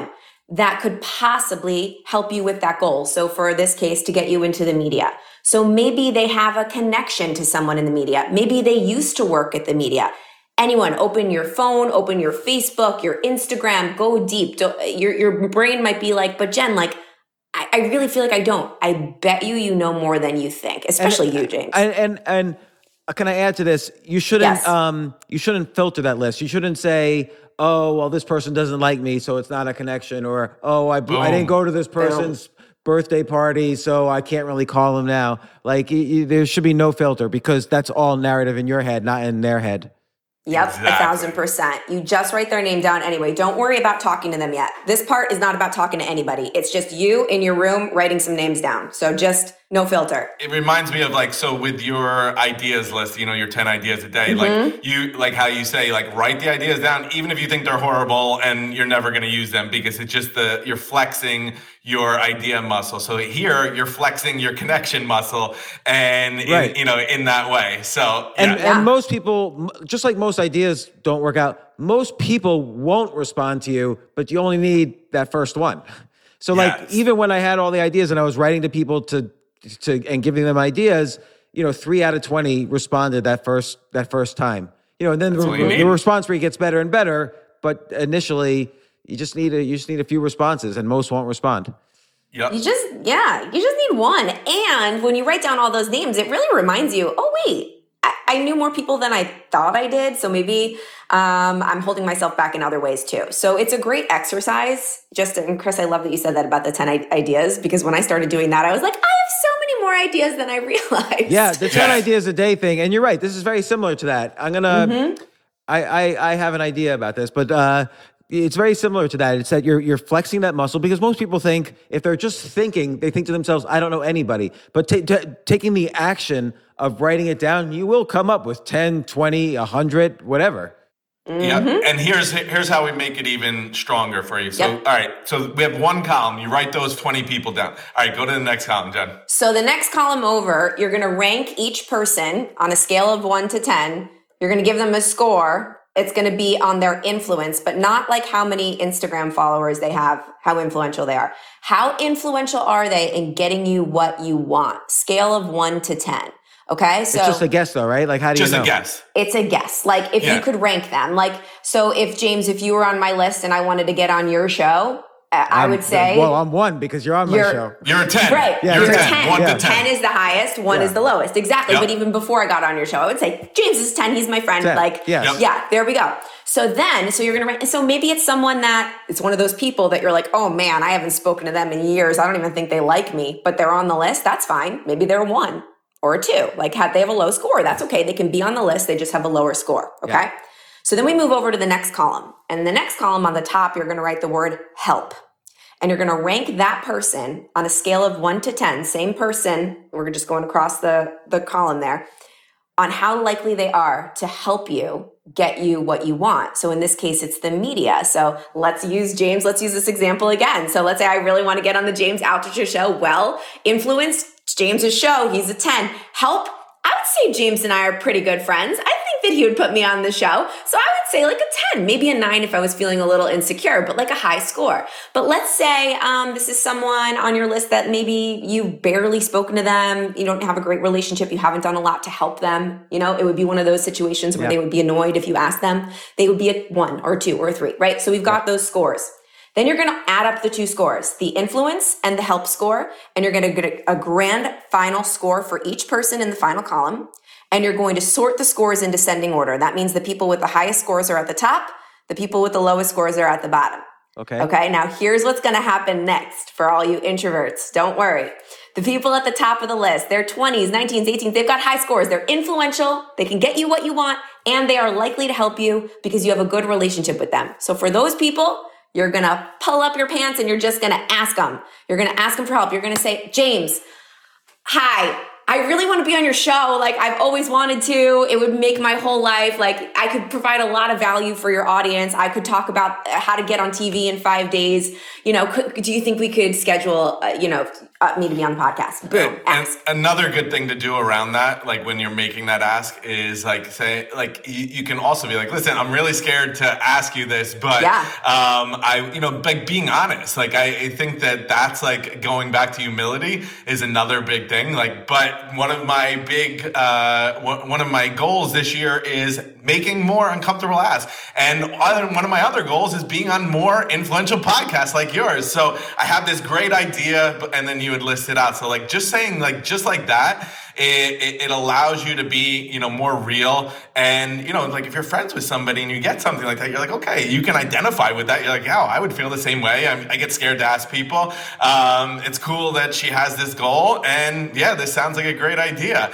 that could possibly help you with that goal. So for this case, to get you into the media. So maybe they have a connection to someone in the media. Maybe they used to work at the media. Anyone, open your phone, open your Facebook, your Instagram, go deep. Don't, your, your brain might be like, but Jen, like, I, I really feel like I don't. I bet you you know more than you think, especially and, you, James. And, and, and can I add to this? You shouldn't, Yes. um, you shouldn't filter that list. You shouldn't say, oh, well, this person doesn't like me, so it's not a connection. Or, oh, I, I didn't go to this person's Boom. birthday party, so I can't really call them now. Like, you, you, there should be no filter because that's all narrative in your head, not in their head. Yep, Exactly. a thousand percent. You just write their name down anyway. Don't worry about talking to them yet. This part is not about talking to anybody. It's just you in your room writing some names down. So just no filter. It reminds me of like, so with your ideas list, you know, your ten ideas a day, Mm-hmm. like you, like how you say, like write the ideas down, even if you think they're horrible and you're never going to use them because it's just the, you're flexing your idea muscle. So here you're flexing your connection muscle and, in, Right. you know, in that way. So, yeah. And, Yeah. and most people, m- just like most ideas don't work out, most people won't respond to you, but you only need that first one. So like, Yes. even when I had all the ideas and I was writing to people to, to, and giving them ideas, you know, three out of twenty responded that first, that first time, you know, and then the, all you need. the response rate gets better and better. But initially you just need a, you just need a few responses and most won't respond. Yep. You just, yeah, you just need one. And when you write down all those names, it really reminds you, oh, wait, I, I knew more people than I thought I did. So maybe um, I'm holding myself back in other ways too. So it's a great exercise. Just, and Chris, I love that you said that about the ten I- ideas, because when I started doing that, I was like, I have so many more ideas than I realized. Yeah, the ten Yeah. ideas a day thing, and you're right. This is very similar to that. I'm gonna, Mm-hmm. I, I, I have an idea about this, but uh, it's very similar to that. It's that you're you're flexing that muscle because most people think if they're just thinking, they think to themselves, I don't know anybody. But ta- ta- taking the action of writing it down, you will come up with ten, twenty, one hundred, whatever. Yeah, and here's here's how we make it even stronger for you. So, Yep. all right, so we have one column. You write those twenty people down. All right, go to the next column, Jen. So the next column over, you're going to rank each person on a scale of one to ten. You're going to give them a score. It's going to be on their influence, but not like how many Instagram followers they have, how influential they are. How influential are they in getting you what you want? Scale of one to ten. Okay. So It's just a guess, though, right? Like, how do Just you know? a guess. it's a guess. Like if Yeah. you could rank them, like, so if James, if you were on my list and I wanted to get on your show, uh, I I'm- would say, well, I'm one because you're on my You're- show. You're a ten. right, Yeah, You're you're a a ten. ten. One Yeah. to ten. ten is the highest, one Yeah. is the lowest. Exactly. Yep. But even before I got on your show, I would say, James is ten, he's my friend. ten. Like, Yes. Yep. yeah, there we go. So then, so you're going to rank, so maybe it's someone that, it's one of those people that you're like, oh man, I haven't spoken to them in years. I don't even think they like me, but they're on the list. That's fine. Maybe they're a one or a two. Like, had they have a low score, that's okay. They can be on the list. They just have a lower score. Okay. Yeah. So then we move over to the next column. And the next column on the top, you're going to write the word help. And you're going to rank that person on a scale of one to ten, same person. We're just going across the, the column there on how likely they are to help you get you what you want. So in this case, it's the media. So let's use James. Let's use this example again. So let's say I really want to get on the James Altucher show. Well, influence James's show. He's a ten. Help. I would say James and I are pretty good friends. I think that he would put me on the show. So I would say like a ten, maybe a nine if I was feeling a little insecure, but like a high score. But let's say um, this is someone on your list that maybe you've barely spoken to them. You don't have a great relationship. You haven't done a lot to help them. You know, it would be one of those situations where Yeah. they would be annoyed if you asked them. They would be a one or two or three, right? So we've got those scores. Then you're going to add up the two scores, the influence and the help score, and you're going to get a grand final score for each person in the final column. And you're going to sort the scores in descending order. That means the people with the highest scores are at the top. The people with the lowest scores are at the bottom. Okay. Okay. Now here's what's going to happen next for all you introverts. Don't worry. The people at the top of the list, they're twenties, nineteens, eighteens. They've got high scores. They're influential. They can get you what you want, and they are likely to help you because you have a good relationship with them. So for those people, you're going to pull up your pants and you're just going to ask them. You're going to ask them for help. You're going to say, James, hi, I really want to be on your show. Like, I've always wanted to. It would make my whole life. Like, I could provide a lot of value for your audience. I could talk about how to get on T V in five days. You know, could, do you think we could schedule, uh, you know, uh, me to be on the podcast. Boom, and, ask. and another good thing to do around that, like when you're making that ask, is like say, like you, you can also be like, listen, I'm really scared to ask you this, but Yeah. um, I, you know, like being honest. Like I, I think that that's like going back to humility is another big thing. Like, but one of my big, uh, one of my goals this year is making more uncomfortable asks, and other, one of my other goals is being on more influential podcasts like yours. So I have this great idea, but, and then you would list it out. So like just saying like just like that, it, it, it allows you to be, you know, more real. And, you know, like if you're friends with somebody and you get something like that, you're like, okay, you can identify with that. You're like, yeah, I would feel the same way. I, I get scared to ask people. Um, it's cool that she has this goal. And yeah, this sounds like a great idea.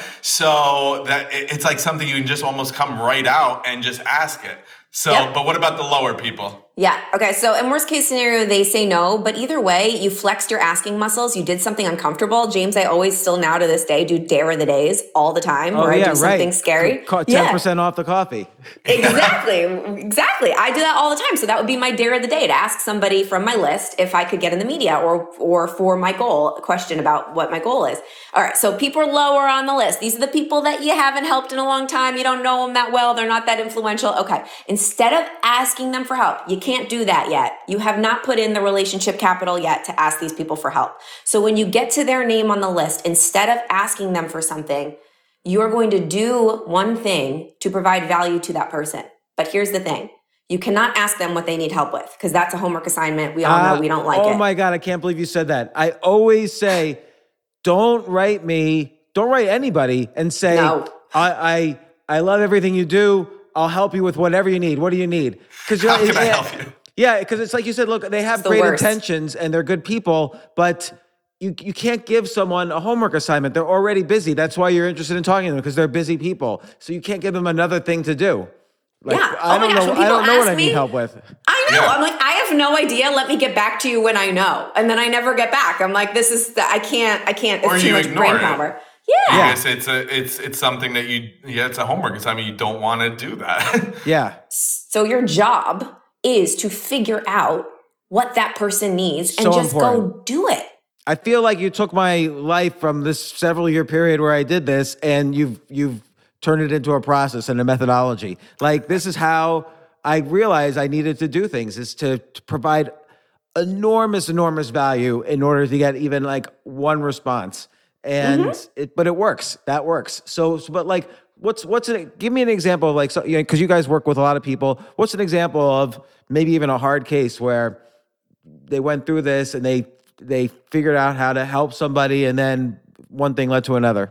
So that it, it's like something you can just almost come right out and just ask it. So, Yep. but what about the lower people? Yeah. Okay. So in worst case scenario, they say no, but either way, you flexed your asking muscles. You did something uncomfortable. James, I always still now to this day do dare of the days all the time where oh, yeah, I do something right. scary. ten Yeah. percent off the coffee. Exactly. Exactly. I do that all the time. So that would be my dare of the day, to ask somebody from my list if I could get in the media or, or for my goal, a question about what my goal is. All right. So people are lower on the list. These are the people that you haven't helped in a long time. You don't know them that well. They're not that influential. Okay. Instead of asking them for help, you can't do that yet. You have not put in the relationship capital yet to ask these people for help. So when you get to their name on the list, instead of asking them for something, you're going to do one thing to provide value to that person. But here's the thing. You cannot ask them what they need help with, because that's a homework assignment. We all know Uh, we don't like oh it. Oh my God, I can't believe you said that. I always say, don't write me, don't write anybody and say, No. I, I I love everything you do. I'll help you with whatever you need. What do you need? Because How can I help you? Yeah, because it's like you said, look, they have the great worst. intentions and they're good people, but you you can't give someone a homework assignment. They're already busy. That's why you're interested in talking to them, because they're busy people. So you can't give them another thing to do. Like, Yeah. I Oh my don't gosh, know. when I don't people know what ask I need me- help with. I know. Yeah. I'm like, I have no idea. Let me get back to you when I know. And then I never get back. I'm like, this is, the, I can't, I can't, it's Or too you much ignore brain it. power. Yeah. Yes, it's a it's it's something that you yeah, it's a homework assignment. You don't want to do that. Yeah. So your job is to figure out what that person needs and So just important. go do it. I feel like you took my life from this several year period where I did this, and you've you've turned it into a process and a methodology. Like, this is how I realized I needed to do things, is to, to provide enormous, enormous value in order to get even like one response. And Mm-hmm. it, but it works. That works. So, so but like, what's what's an, give me an example of like, so, you know, because you guys work with a lot of people. What's an example of maybe even a hard case where they went through this and they they figured out how to help somebody, and then one thing led to another?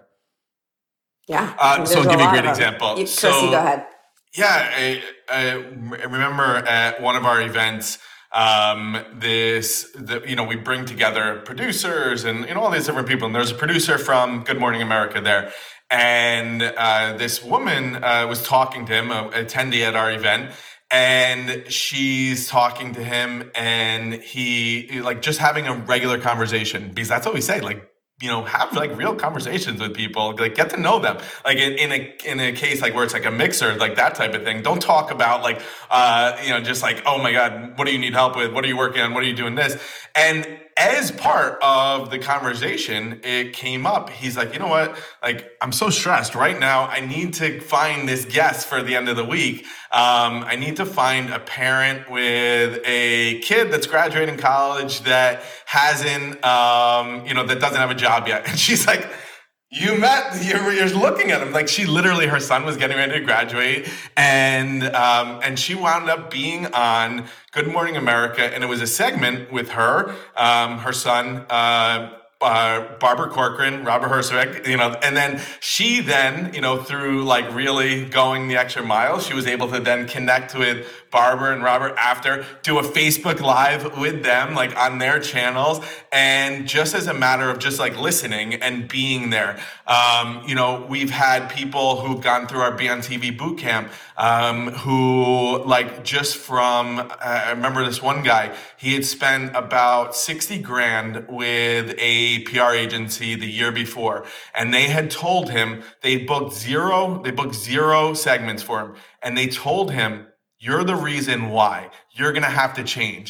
Yeah. Uh, so I'll There's give you a lot great of them. example. You, Chris, So- you go ahead. Yeah, I, I remember at one of our events, um, this, the, you know, we bring together producers and, you know, all these different people. And there's a producer from Good Morning America there. And uh, this woman uh, was talking to him, an attendee at our event. And she's talking to him, and he, like, just having a regular conversation, because that's what we say, like, you know, have like real conversations with people, like get to know them. Like in, in a in a case like where it's like a mixer, like that type of thing. Don't talk about like, uh, you know, just like, oh my God, what do you need help with? What are you working on? What are you doing this? And as part of the conversation, it came up. He's like, you know what? Like, I'm so stressed right now. I need to find this guest for the end of the week. Um, I need to find a parent with a kid that's graduating college that hasn't, um, you know, that doesn't have a job yet. And she's like, you met, you're, you're looking at him. Like, she literally, her son was getting ready to graduate, and um, and she wound up being on Good Morning America, and it was a segment with her, um, her son, uh, uh, Barbara Corcoran, Robert Herjavec, you know, and then she then, you know, through like really going the extra mile, she was able to then connect with Barbara and Robert after, do a Facebook Live with them, like on their channels, and just as a matter of just like listening and being there. Um, you know, we've had people who've gone through our Be on T V boot camp, um, who like just from, uh, I remember this one guy, he had spent about sixty grand with a P R agency the year before, and they had told him they booked zero, they booked zero segments for him, and they told him, you're the reason why. You're going to have to change.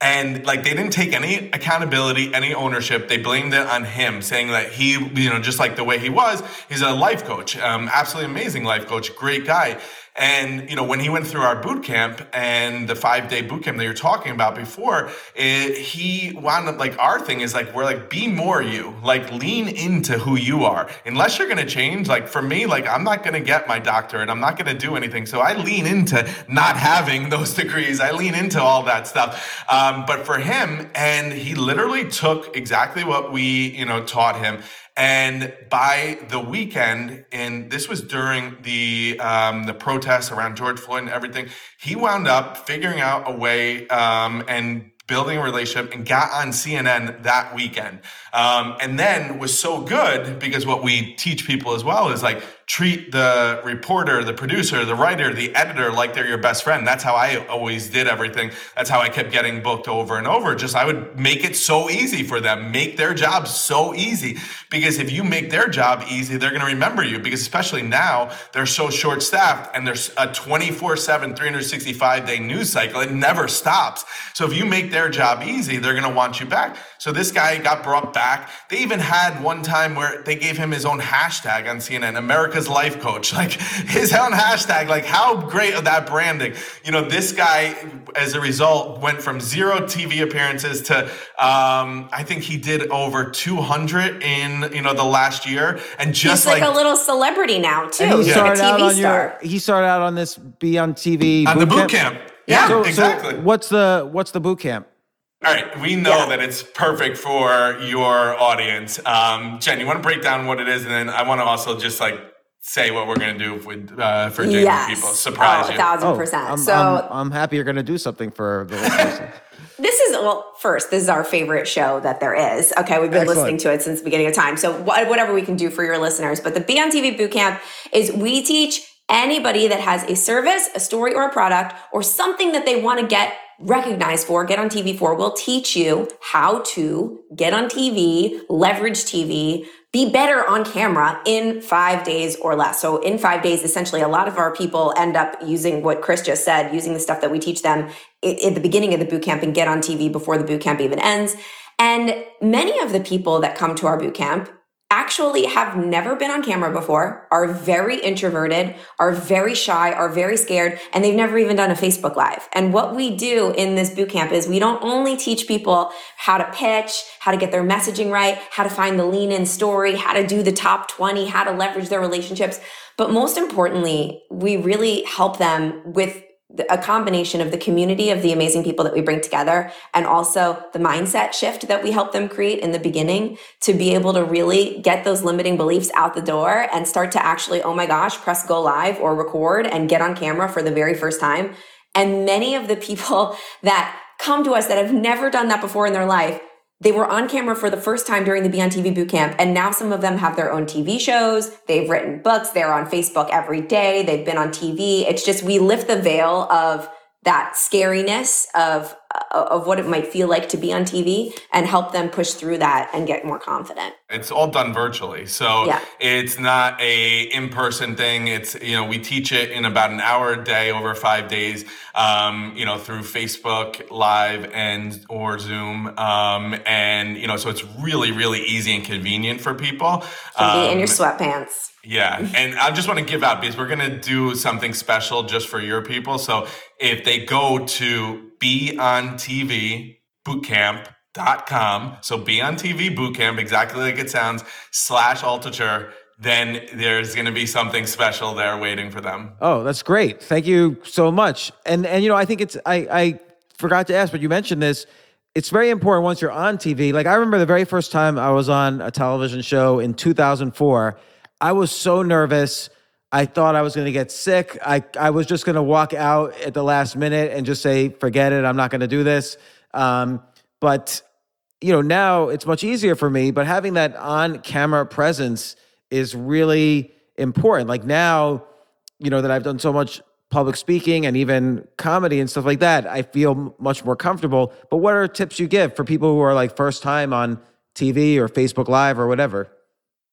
And like, they didn't take any accountability, any ownership. They blamed it on him, saying that he, you know, just like the way he was, he's a life coach, um, absolutely amazing life coach, great guy. And, you know, when he went through our boot camp and the five day boot camp that you're talking about before, it, he wound up like, our thing is like, we're like, be more you, like lean into who you are. Unless you're going to change, like for me, like I'm not going to get my doctorate. I'm not going to do anything. So I lean into not having those degrees. I lean into all that stuff. Um, but for him, and he literally took exactly what we, you know, taught him. And by the weekend, and this was during the um, the protests around George Floyd and everything, he wound up figuring out a way um, and building a relationship and got on C N N that weekend. Um, and then was so good because what we teach people as well is like, treat the reporter, the producer, the writer, the editor like they're your best friend. That's how I always did everything. That's how I kept getting booked over and over. Just I would make it so easy for them, make their job so easy. Because if you make their job easy, they're going to remember you. Because especially now, they're so short-staffed and there's a twenty-four seven, three hundred sixty-five day news cycle. It never stops. So if you make their job easy, they're going to want you back. So this guy got brought back. They even had one time where they gave him his own hashtag on C N N, America's Life Coach, like his own hashtag. Like how great of that branding. You know, this guy, as a result, went from zero T V appearances to, um, I think he did over two hundred in, you know, the last year. And just He's like, like a little celebrity now too. And he He's started like a out T V on star. your. He started out on this Be on T V on boot the boot camp. camp. Yeah, So, exactly. so what's the what's the boot camp? All right, we know Yeah. that it's perfect for your audience. Um, Jen, you want to break down what it is, and then I want to also just like say what we're going to do with uh, for J V Yes. people, surprise oh, you. a thousand Oh, percent. I'm, so I'm, I'm happy you're going to do something for the listeners. this is, well, first, this is our favorite show that there is. Okay, we've been Excellent. listening to it since the beginning of time. So wh- whatever we can do for your listeners. But the Be on T V Bootcamp is we teach anybody that has a service, a story, or a product, or something that they want to get recognized for, get on T V for. We'll teach you how to get on T V, leverage T V, be better on camera in five days or less. So in five days, essentially, a lot of our people end up using what Chris just said, using the stuff that we teach them at the beginning of the boot camp and get on T V before the boot camp even ends. And many of the people that come to our boot camp actually have never been on camera before, are very introverted, are very shy, are very scared, and they've never even done a Facebook Live. And what we do in this bootcamp is we don't only teach people how to pitch, how to get their messaging right, how to find the lean in story, how to do the top twenty, how to leverage their relationships, but most importantly, we really help them with a combination of the community of the amazing people that we bring together and also the mindset shift that we help them create in the beginning to be able to really get those limiting beliefs out the door and start to actually, oh my gosh, press go live or record and get on camera for the very first time. And many of the people that come to us that have never done that before in their life, they were on camera for the first time during the Be on T V Bootcamp, and now some of them have their own T V shows. They've written books. They're on Facebook every day. They've been on T V. It's just we lift the veil of that scariness of of what it might feel like to be on T V and help them push through that and get more confident. It's all done virtually. So Yeah. it's not a in-person thing. It's, you know, we teach it in about an hour a day over five days, um, you know, through Facebook Live and or Zoom. Um, and, you know, so it's really, really easy and convenient for people. So be in your Um, sweatpants. Yeah. And I just want to give out because we're going to do something special just for your people. So if they go to Be on T V bootcamp dot com, so Be on T V Bootcamp, exactly like it sounds, slash Altucher, then there's going to be something special there waiting for them. Oh, that's great. Thank you so much. And and you know, I think it's I I forgot to ask, but you mentioned this. It's very important once you're on T V. Like I remember the very first time I was on a television show in two thousand four, I was so nervous. I thought I was going to get sick. I, I was just going to walk out at the last minute and just say, forget it. I'm not going to do this. Um, but, you know, now it's much easier for me, but having that on camera presence is really important. Like now, you know, that I've done so much public speaking and even comedy and stuff like that, I feel much more comfortable. But what are tips you give for people who are like first time on T V or Facebook Live or whatever?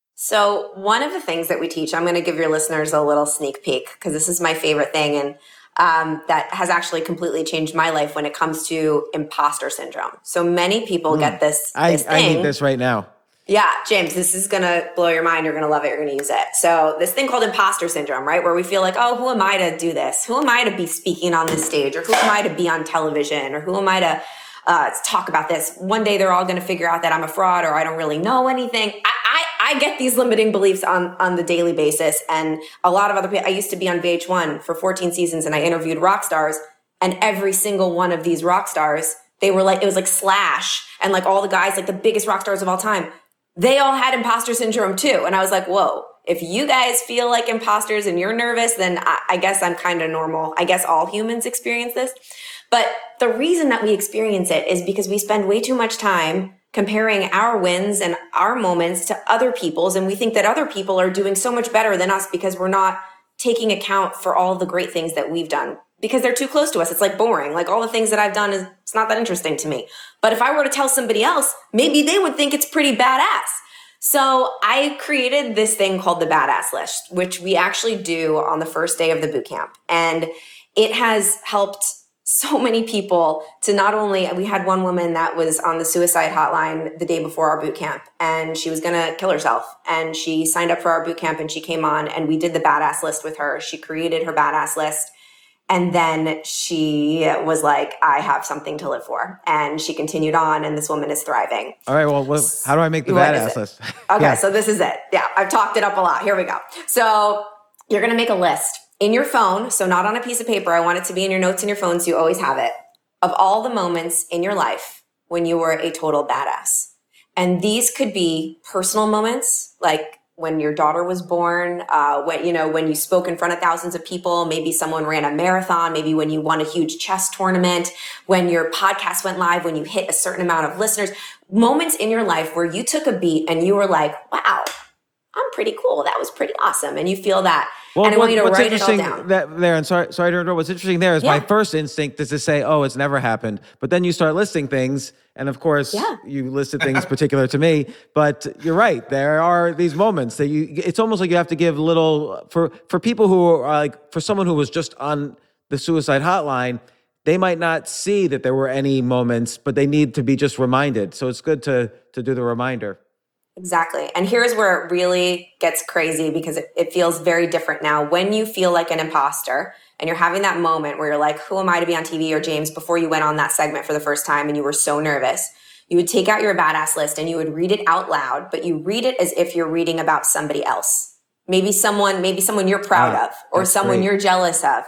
So one of the things that we teach, I'm going to give your listeners a little sneak peek because this is my favorite thing. And um, that has actually completely changed my life when it comes to imposter syndrome. So many people mm. get this, I, this thing. I need this right now. Yeah, James, this is going to blow your mind. You're going to love it. You're going to use it. So this thing called imposter syndrome, right? Where we feel like, oh, who am I to do this? Who am I to be speaking on this stage? Or who am I to be on television? Or who am I to uh, talk about this? One day they're all going to figure out that I'm a fraud or I don't really know anything. I, I, I get these limiting beliefs on, on the daily basis. And a lot of other people, I used to be on V H one for fourteen seasons and I interviewed rock stars. And every single one of these rock stars, they were like, it was like Slash and like all the guys, like the biggest rock stars of all time. They all had imposter syndrome too. And I was like, whoa, if you guys feel like imposters and you're nervous, then I, I guess I'm kind of normal. I guess all humans experience this. But the reason that we experience it is because we spend way too much time comparing our wins and our moments to other people's. And we think that other people are doing so much better than us because we're not taking account for all the great things that we've done. Because they're too close to us. It's like boring. Like all the things that I've done is it's not that interesting to me. But if I were to tell somebody else, maybe they would think it's pretty badass. So I created this thing called the Badass List, which we actually do on the first day of the boot camp. And it has helped so many people to not only, we had one woman that was on the suicide hotline the day before our boot camp and she was going to kill herself. And she signed up for our boot camp and she came on and we did the Badass List with her. She created her Badass List. And then she was like, I have something to live for. And she continued on, and this woman is thriving. All right, well, what, how do I make the what badass list? Okay, yeah. So this is it. Yeah, I've talked it up a lot. Here we go. So you're going to make a list in your phone, so not on a piece of paper. I want it to be in your notes in your phone so you always have it, of all the moments in your life when you were a total badass. And these could be personal moments, like when your daughter was born, uh, when, you know, when you spoke in front of thousands of people, maybe someone ran a marathon, maybe when you won a huge chess tournament, when your podcast went live, when you hit a certain amount of listeners, moments in your life where you took a beat and you were like, wow, I'm pretty cool. That was pretty awesome. And you feel that. Well, and I what, want you to what's write it all interesting down. That, there, and sorry, sorry to interrupt. What's interesting there is Yeah. my first instinct is to say, oh, it's never happened. But then you start listing things. And of course, Yeah. you listed things particular to me. But you're right. There are these moments that you, it's almost like you have to give little, for, for people who are like, for someone who was just on the suicide hotline, they might not see that there were any moments, but they need to be just reminded. So it's good to to do the reminder. Exactly. And here's where it really gets crazy because it, it feels very different now. When you feel like an imposter and you're having that moment where you're like, who am I to be on T V? Or James, before you went on that segment for the first time and you were so nervous, you would take out your badass list and you would read it out loud, but you read it as if you're reading about somebody else. Maybe someone, maybe someone you're proud Wow, of or someone great. you're jealous of.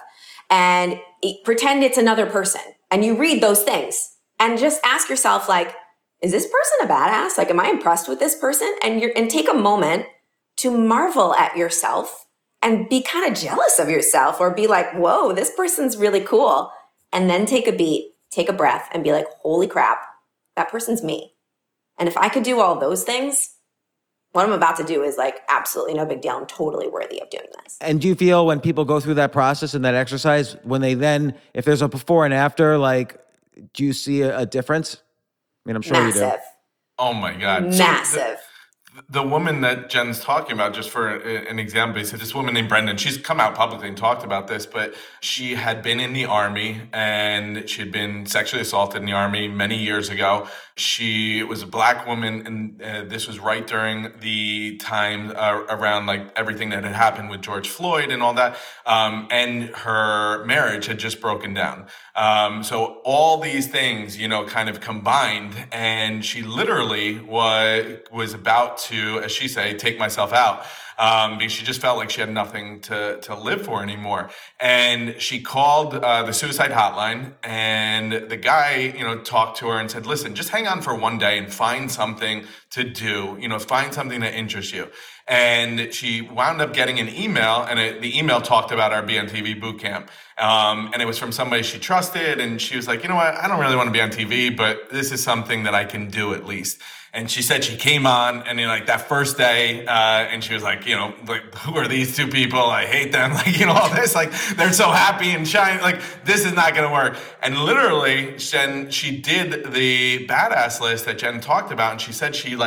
And it, pretend it's another person. And you read those things and just ask yourself like, is this person a badass? Like, am I impressed with this person? And you're, and take a moment to marvel at yourself and be kind of jealous of yourself or be like, whoa, this person's really cool. And then take a beat, take a breath and be like, holy crap, that person's me. And if I could do all those things, what I'm about to do is like absolutely no big deal. I'm totally worthy of doing this. And do you feel when people go through that process and that exercise, when they then, if there's a before and after, like, do you see a, a difference? I mean, I'm sure Massive. you do. Oh my God. So Massive. the, the woman that Jen's talking about, just for a- an example, so this woman named Brendan, she's come out publicly and talked about this, but she had been in the army and she had been sexually assaulted in the army many years ago. She was a black woman, and uh, this was right during the time uh, around like everything that had happened with George Floyd and all that. Um, and her marriage had just broken down. Um, so all these things, you know, kind of combined, and she literally was was about to, as she say, take myself out. Um, because she just felt like she had nothing to, to live for anymore. And she called uh, the suicide hotline, and the guy, you know, talked to her and said, listen, just hang on for one day and find something to do, you know, find something that interests you. And she wound up getting an email, and it, the email talked about our B on T V boot camp. Um, and it was from somebody she trusted, and she was like, you know what, I don't really want to be on T V, but this is something that I can do at least. And she said she came on, and you know, like that first day, uh, and she was like, you know, like, who are these two people? I hate them. Like, you know, all this, like, they're so happy and shiny. Like, this is not going to work. And literally, Jen, she did the badass list that Jen talked about, and she said she like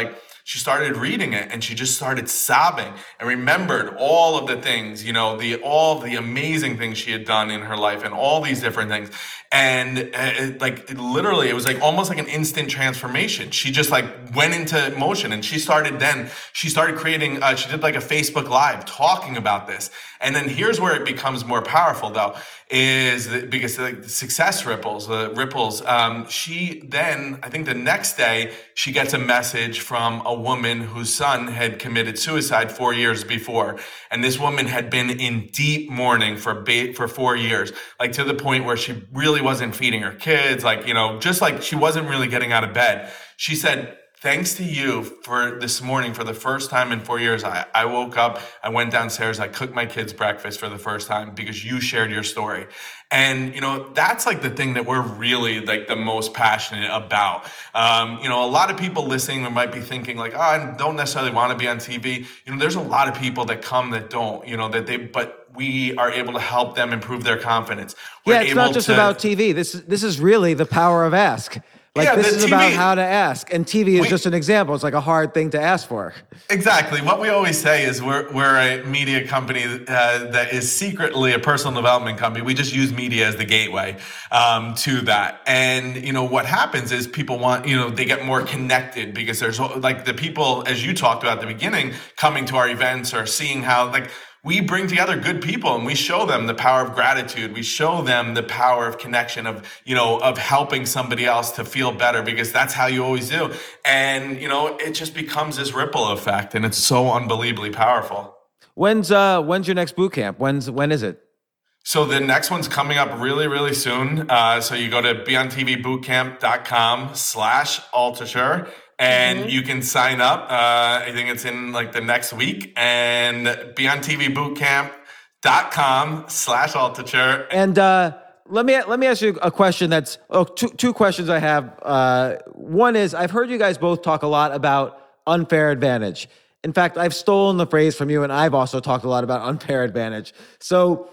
she started reading it and she just started sobbing and remembered all of the things, you know, the all of the amazing things she had done in her life and all these different things. And uh, like it literally, it was like almost like an instant transformation. She just like went into motion, and she started then, she started creating, uh, she did like a Facebook Live talking about this. And then here's where it becomes more powerful though, is that because like the success ripples, the ripples, um, she then, I think the next day, she gets a message from a woman whose son had committed suicide four years before. And this woman had been in deep mourning for ba- for four years, like to the point where she really wasn't feeding her kids, like, you know, just like she wasn't really getting out of bed. She said, thanks to you for this morning, for the first time in four years, I, I woke up, I went downstairs, I cooked my kids breakfast for the first time because you shared your story. And, you know, that's like the thing that we're really like the most passionate about. Um, you know, a lot of people listening might be thinking like, oh, I don't necessarily want to be on T V. You know, there's a lot of people that come that don't, you know, that they, but we are able to help them improve their confidence. We're yeah, it's able not just to, about T V. This, this is really the power of ask. Like Yeah, this the is T V about how to ask, and T V is We- just an example. It's like a hard thing to ask for. Exactly. What we always say is we're we're a media company uh, that is secretly a personal development company. We just use media as the gateway um, to that. And you know what happens is people want, you know, they get more connected because there's like the people, as you talked about at the beginning, coming to our events or seeing how like we bring together good people and we show them the power of gratitude. We show them the power of connection, of, you know, of helping somebody else to feel better, because that's how you always do. And, you know, it just becomes this ripple effect, and it's so unbelievably powerful. When's uh when's your next boot camp? When's when is it? So the next one's coming up really, really soon. Uh, so you go to beyondtvbootcamp.com slash Altucher. And mm-hmm. you can sign up. Uh, I think it's in like the next week. And beyondtvbootcamp.com slash Altucher. And uh, let me let me ask you a question. That's oh, two two questions I have. Uh, one is I've heard you guys both talk a lot about unfair advantage. In fact, I've stolen the phrase from you, and I've also talked a lot about unfair advantage. So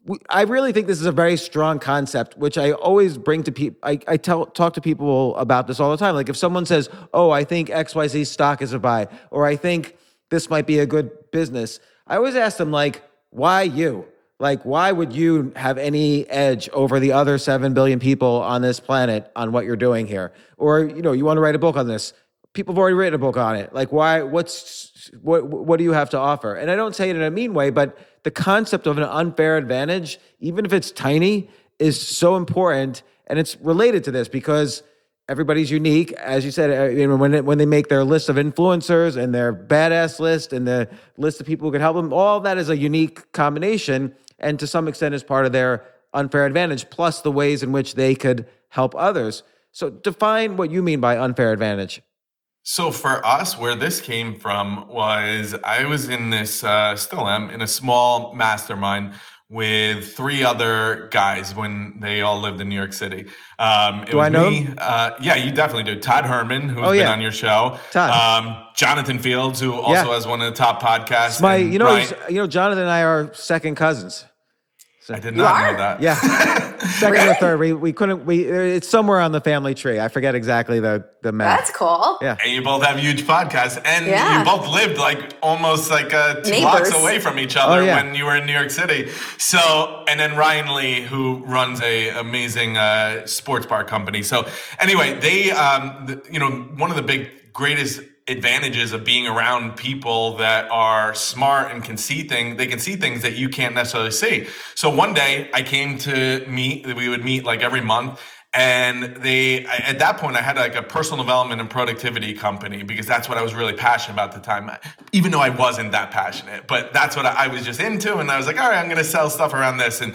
I really think this is a very strong concept, which I always bring to people. I, I tell, talk to people about this all the time. Like if someone says, oh, I think X Y Z stock is a buy, or I think this might be a good business, I always ask them, like, why you? Like, why would you have any edge over the other seven billion people on this planet on what you're doing here? Or, you know, you want to write a book on this. People have already written a book on it. Like, why, what's, what, what do you have to offer? And I don't say it in a mean way, but the concept of an unfair advantage, even if it's tiny, is so important. And it's related to this because everybody's unique. As you said, you know, when, it, when they make their list of influencers and their badass list and the list of people who can help them, all that is a unique combination. And to some extent is part of their unfair advantage, plus the ways in which they could help others. So define what you mean by unfair advantage. So for us, where this came from was I was in this, uh, still am, in a small mastermind with three other guys when they all lived in New York City. Um, it do was I know me, them? Uh, yeah, you definitely do. Todd Herman, who's oh, yeah. been on your show. Todd. Um, Jonathan Fields, who also yeah. has one of the top podcasts. My, and you know, Ryan, you know, Jonathan and I are second cousins. So, I did not know that. Yeah, second really? or third. We we couldn't. We it's somewhere on the family tree. I forget exactly the the math. That's cool. Yeah, and you both have huge podcasts, and yeah. you both lived like almost like uh, two Neighbors. blocks away from each other oh, yeah. when you were in New York City. So, and then Ryan Lee, who runs a amazing uh, sports bar company. So, anyway, they, um, the, you know, one of the big greatest advantages of being around people that are smart and can see things, they can see things that you can't necessarily see. So one day I came to meet, we would meet like every month. And they, at that point, I had like a personal development and productivity company because that's what I was really passionate about at the time, even though I wasn't that passionate. But that's what I was just into. And I was like, all right, I'm going to sell stuff around this. And,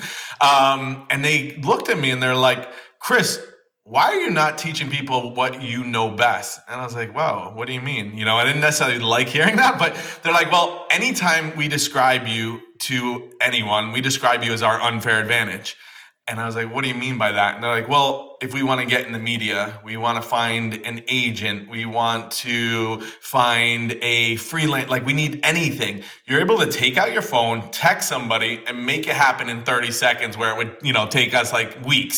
um, and they looked at me and they're like, Chris, why are you not teaching people what you know best? And I was like, wow, what do you mean? You know, I didn't necessarily like hearing that, but they're like, well, anytime we describe you to anyone, we describe you as our unfair advantage. And I was like, what do you mean by that? And they're like, well, if we want to get in the media, we want to find an agent, we want to find a freelance, like we need anything. You're able to take out your phone, text somebody, and make it happen in thirty seconds where it would, you know, take us like weeks.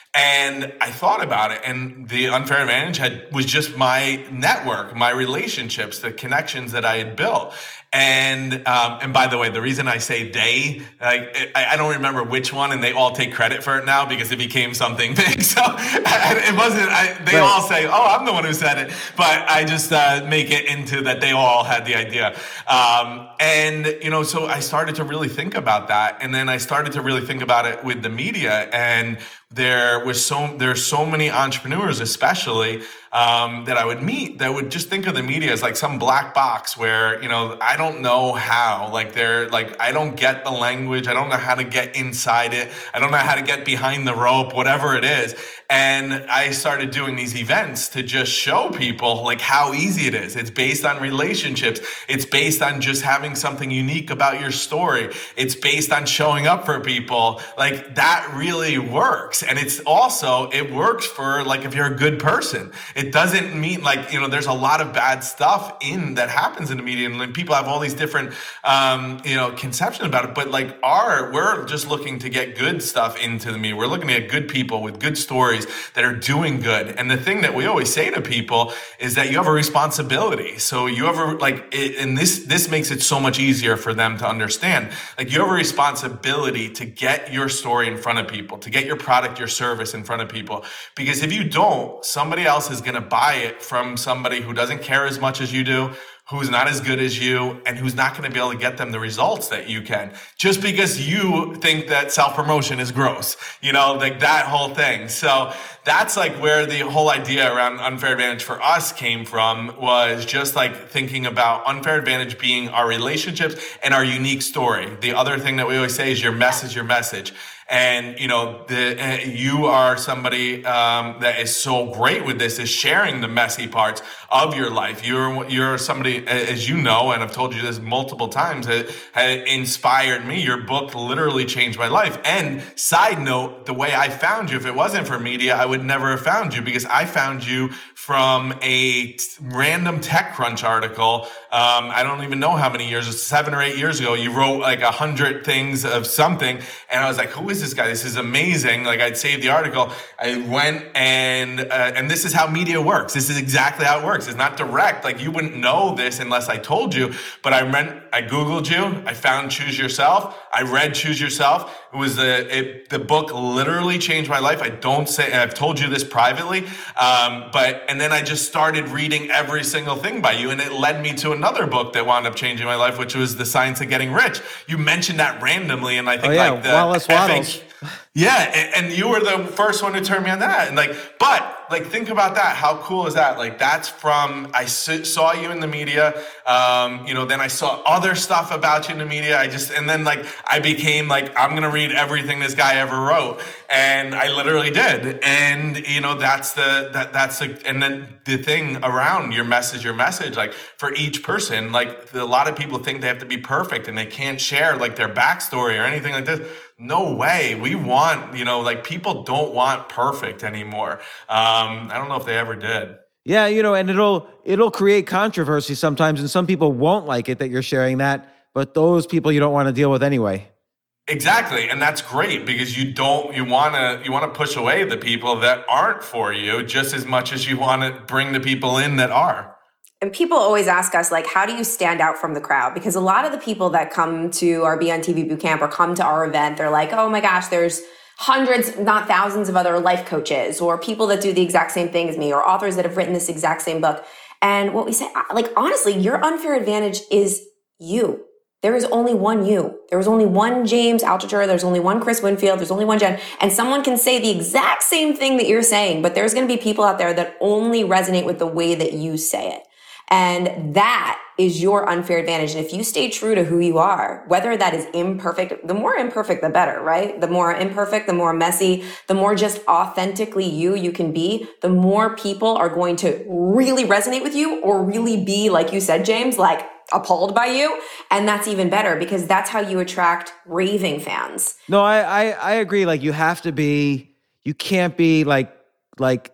And I thought about it, and the Unfair Advantage had was just my network, my relationships, the connections that I had built. And um, and by the way, the reason I say they, like I, I don't remember which one, and they all take credit for it now because it became something big. So it wasn't. I, they right. all say, "Oh, I'm the one who said it," but I just uh, make it into that they all had the idea. Um, and you know, so I started to really think about that, and then I started to really think about it with the media. And there was so there's so many entrepreneurs, especially um, that I would meet, that would just think of the media as like some black box where, you know, I don't know how, like they're like, I don't get the language. I don't know how to get inside it. I don't know how to get behind the rope, whatever it is. And I started doing these events to just show people like how easy it is. It's based on relationships. It's based on just having something unique about your story. It's based on showing up for people. Like that really works. And it's also, it works for like, if you're a good person. It doesn't mean like, you know, there's a lot of bad stuff in that happens in the media, and people have all these different, um, you know, conceptions about it. But like our, we're just looking to get good stuff into the media. We're looking at good people with good stories that are doing good. And the thing that we always say to people is that you have a responsibility. So you have a, like, it, and this, this makes it so much easier for them to understand. Like you have a responsibility to get your story in front of people, to get your product, your service in front of people. Because if you don't, somebody else is going to buy it from somebody who doesn't care as much as you do, who's not as good as you, and who's not going to be able to get them the results that you can, just because you think that self-promotion is gross, you know, like that whole thing. So that's like where the whole idea around Unfair Advantage for us came from, was just like thinking about Unfair Advantage being our relationships and our unique story. The other thing that we always say is your message, your message. And, you know, the, uh, you are somebody um, that is so great with this, is sharing the messy parts of your life. You're you're somebody, as you know, and I've told you this multiple times, that had inspired me. Your book literally changed my life. And side note, the way I found you, if it wasn't for media, I would never have found you, because I found you from a t- random TechCrunch article. Um, I don't even know how many years, seven or eight years ago. You wrote like a hundred things of something. And I was like, who is this guy? This is amazing. Like I'd saved the article. I went and, uh, and this is how media works. This is exactly how it works. It's not direct. Like you wouldn't know this unless I told you, but I went, I Googled you. I found Choose Yourself. I read Choose Yourself. It was the, it, the book literally changed my life. I don't say, I've told you this privately. Um, but, and then I just started reading every single thing by you. And it led me to another book that wound up changing my life, which was The Science of Getting Rich. You mentioned that randomly. And I think oh, yeah. like the Wallace Waddles. Yeah, and you were the first one to turn me on that. And like, but like, think about that. How cool is that? Like, that's from, I saw you in the media. Um, you know, then I saw other stuff about you in the media. I just, and then like, I became like, I'm going to read everything this guy ever wrote. And I literally did. And, you know, that's the, that, that's the, and then the thing around your message, your message, like for each person, like a lot of people think they have to be perfect and they can't share like their backstory or anything like this. No way. We want, you know, like people don't want perfect anymore. Um, I don't know if they ever did. Yeah, you know, and it'll it'll create controversy sometimes, and some people won't like it that you're sharing that, but those people you don't want to deal with anyway. Exactly, and that's great, because you don't you want to you want to push away the people that aren't for you just as much as you want to bring the people in that are. And people always ask us, like, how do you stand out from the crowd? Because a lot of the people that come to our Be on T V Bootcamp or come to our event, they're like, oh my gosh, there's hundreds, not thousands of other life coaches or people that do the exact same thing as me or authors that have written this exact same book. And what we say, like, honestly, your unfair advantage is you. There is only one you. There is only one James Altucher. There's only one Chris Winfield. There's only one Jen. And someone can say the exact same thing that you're saying, but there's going to be people out there that only resonate with the way that you say it. And that is your unfair advantage. And if you stay true to who you are, whether that is imperfect, the more imperfect, the better, right? The more imperfect, the more messy, the more just authentically you you can be, the more people are going to really resonate with you or really be, like you said, James, like appalled by you. And that's even better, because that's how you attract raving fans. No, I, I, I agree. Like you have to be, you can't be like, like,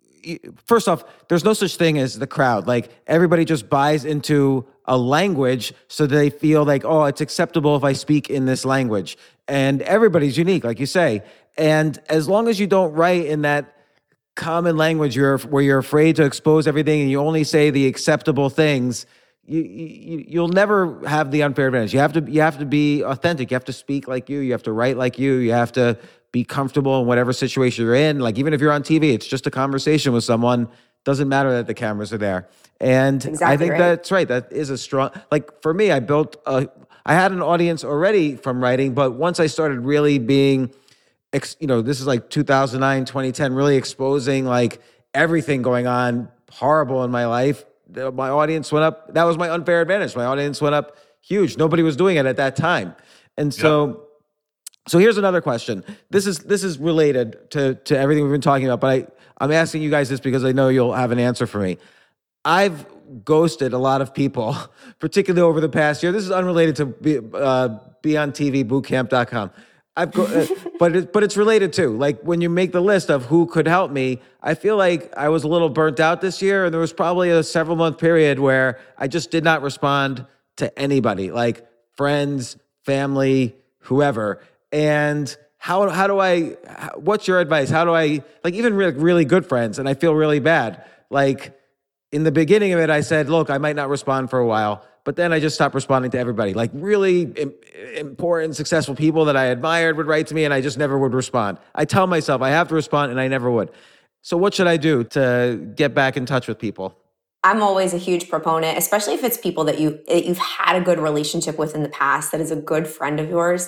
first off, there's no such thing as the crowd. Like everybody just buys into a language so they feel like, oh, it's acceptable if I speak in this language. And everybody's unique, like you say. And as long as you don't write in that common language you're, where you're afraid to expose everything and you only say the acceptable things, you, you, you'll never have the unfair advantage. You have to, you have to be authentic. You have to speak like you. You have to write like you. You have to be comfortable in whatever situation you're in. Like even if you're on T V, it's just a conversation with someone. Doesn't matter that the cameras are there. And Exactly I think right. that's right. That is a strong, like for me, I built a, I had an audience already from writing, but once I started really being, ex, you know, this is like two thousand nine, twenty ten, really exposing like everything going on horrible in my life. My audience went up. That was my unfair advantage. My audience went up huge. Nobody was doing it at that time. And so, yep. so here's another question. This is, this is related to, to everything we've been talking about, but I, I'm asking you guys this because I know you'll have an answer for me. I've ghosted a lot of people, particularly over the past year. This is unrelated to be, uh, be on T V bootcamp dot com. I've go, uh, but it, but it's related too. Like when you make the list of who could help me, I feel like I was a little burnt out this year, and there was probably a several month period where I just did not respond to anybody, like friends, family, whoever. And how how do I? What's your advice? How do I like even really really good friends? And I feel really bad. Like in the beginning of it, I said, look, I might not respond for a while. But then I just stopped responding to everybody. Like really im- important, successful people that I admired would write to me and I just never would respond. I tell myself I have to respond and I never would. So what should I do to get back in touch with people? I'm always a huge proponent, especially if it's people that, you, that you've had a good relationship with in the past, that is a good friend of yours.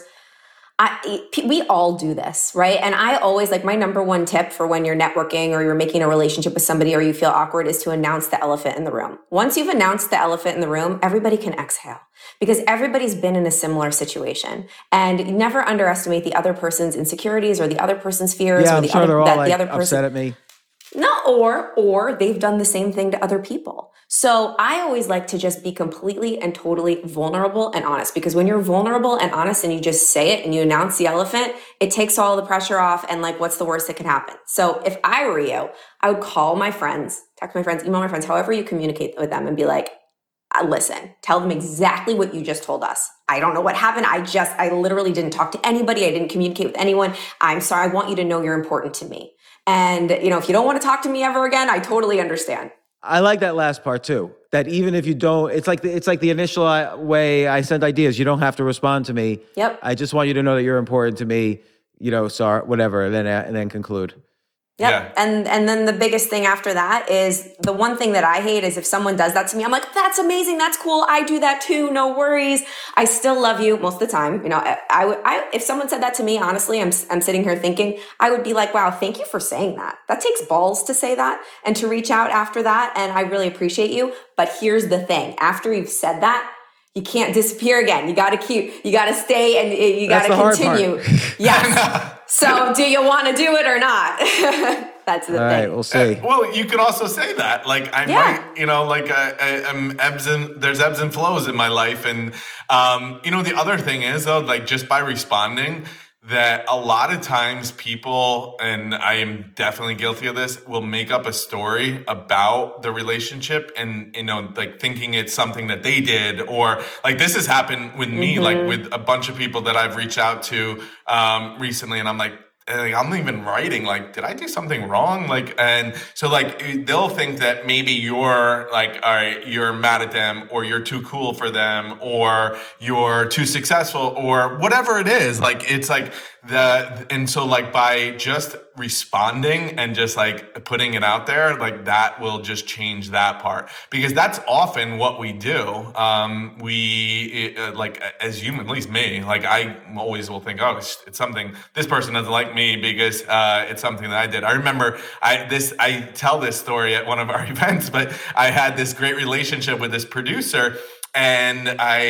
I, we all do this, right? And I always, like, my number one tip for when you're networking or you're making a relationship with somebody or you feel awkward is to announce the elephant in the room. Once you've announced the elephant in the room, everybody can exhale because everybody's been in a similar situation. And never underestimate the other person's insecurities or the other person's fears. Yeah, or I'm the sure other, they're all that like the other person, upset at me. No, or, or they've done the same thing to other people. So I always like to just be completely and totally vulnerable and honest, because when you're vulnerable and honest and you just say it and you announce the elephant, it takes all the pressure off and like, what's the worst that can happen? So if I were you, I would call my friends, text my friends, email my friends, however you communicate with them and be like, listen, tell them exactly what you just told us. I don't know what happened. I just, I literally didn't talk to anybody. I didn't communicate with anyone. I'm sorry. I want you to know you're important to me. And, you know, if you don't want to talk to me ever again, I totally understand. I like that last part too. That even if you don't, it's like the, it's like the initial way I send ideas. You don't have to respond to me. Yep. I just want you to know that you're important to me. You know, sorry, whatever, and then and then conclude. Yep. Yeah. And and then the biggest thing after that is the one thing that I hate is if someone does that to me, I'm like, that's amazing. That's cool. I do that too. No worries. I still love you most of the time. You know, I, I would, I, if someone said that to me, honestly, I'm, I'm sitting here thinking, I would be like, wow, thank you for saying that. That takes balls to say that and to reach out after that. And I really appreciate you. But here's the thing. After you've said that, you can't disappear again. You got to keep, you got to stay and you got to continue. Yes. So do you want to do it or not? That's the All thing. right, we'll see. Uh, well, you could also say that, like, I Yeah. might, you know, like, I, I, I'm ebbs and there's ebbs and flows in my life. And, um, you know, the other thing is, though, like, just by responding, that a lot of times people, and I am definitely guilty of this, will make up a story about the relationship and, you know, like thinking it's something that they did, or like this has happened with me, mm-hmm. like with a bunch of people that I've reached out to um, recently. And I'm like, And like, I'm even writing, like, did I do something wrong? Like, and so like, they'll think that maybe you're like, all right, you're mad at them, or you're too cool for them, or you're too successful, or whatever it is. Like, it's like the, and so like by just responding and just like putting it out there, like that will just change that part, because that's often what we do. Um, we, it, like as human, at least me, like I always will think, oh, it's, it's something, this person doesn't like me because uh, it's something that I did. I remember I this I tell this story at one of our events, but I had this great relationship with this producer, and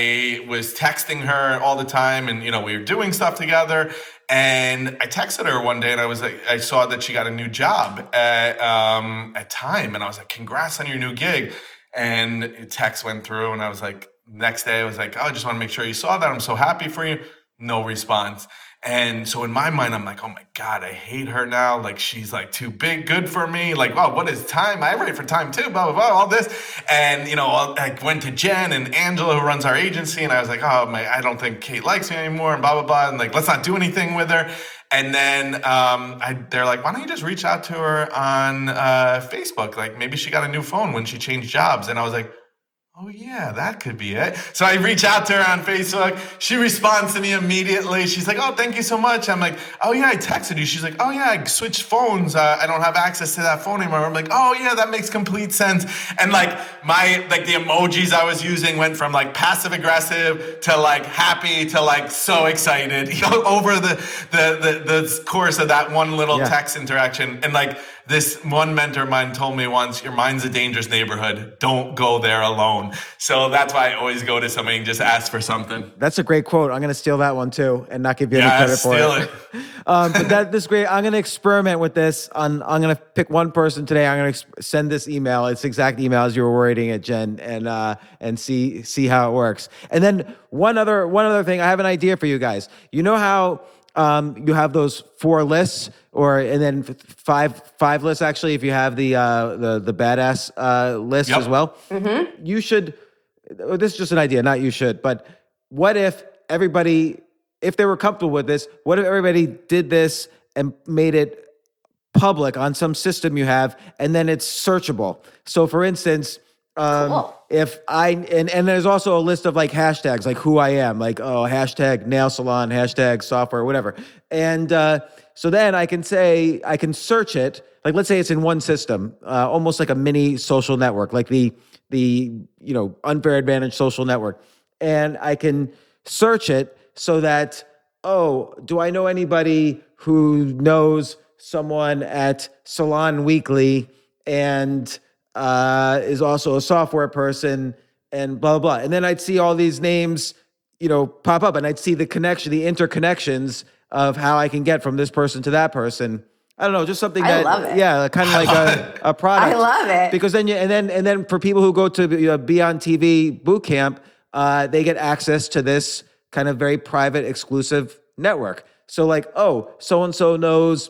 I was texting her all the time, and you know we were doing stuff together. And I texted her one day, and I was like, I saw that she got a new job at um, at Time, and I was like, congrats on your new gig. And a text went through, and I was like, next day I was like, oh, I just want to make sure you saw that. I'm so happy for you. No response. And so in my mind, I'm like, oh my God, I hate her now. Like, she's like too big, good for me. Like, wow, what is Time? I write for Time too, blah, blah, blah, all this. And, you know, I went to Jen and Angela, who runs our agency. And I was like, oh my, I don't think Kate likes me anymore, and blah, blah, blah. And like, let's not do anything with her. And then um, I, they're like, why don't you just reach out to her on uh, Facebook? Like maybe she got a new phone when she changed jobs. And I was like, oh, yeah, that could be it. So I reach out to her on Facebook. She responds to me immediately. She's like, oh, thank you so much. I'm like, oh, yeah, I texted you. She's like, oh, yeah, I switched phones. Uh, I don't have access to that phone anymore. I'm like, oh, yeah, that makes complete sense. And like my, like the emojis I was using went from like passive aggressive to like happy to like so excited, you know, over the, the, the, the course of that one little yeah. text interaction. And like, this one mentor of mine told me once, your mind's a dangerous neighborhood. Don't go there alone. So that's why I always go to somebody and just ask for something. That's a great quote. I'm going to steal that one too and not give you yeah, any credit for steal it. it. um, but that, this is great. I'm going to experiment with this. On, I'm going to pick one person today. I'm going to ex- send this email. It's the exact email as you were wording it, Jen, and uh, and see see how it works. And then one other one other thing. I have an idea for you guys. You know how um, you have those four lists? Or and then five five lists actually. If you have the uh, the the badass uh, list yep. as well, mm-hmm. you should. This is just an idea, not you should. But what if everybody, if they were comfortable with this, what if everybody did this and made it public on some system you have, and then it's searchable? So, for instance, um, cool. if I and and there's also a list of like hashtags, like who I am, like oh hashtag nail salon, hashtag software, whatever, and. Uh, So then I can say, I can search it, like let's say it's in one system, uh, almost like a mini social network, like the, the you know, Unfair Advantage social network. And I can search it so that, oh, do I know anybody who knows someone at Salon Weekly and uh, is also a software person and blah, blah, blah. And then I'd see all these names, you know, pop up and I'd see the connection, the interconnections of how I can get from this person to that person. I don't know, just something that, I love it. yeah, kind of like a, a product. I love it. Because then you, and then, and then for people who go to you know, Be On T V boot camp, uh, they get access to this kind of very private, exclusive network. So like, oh, so-and-so knows,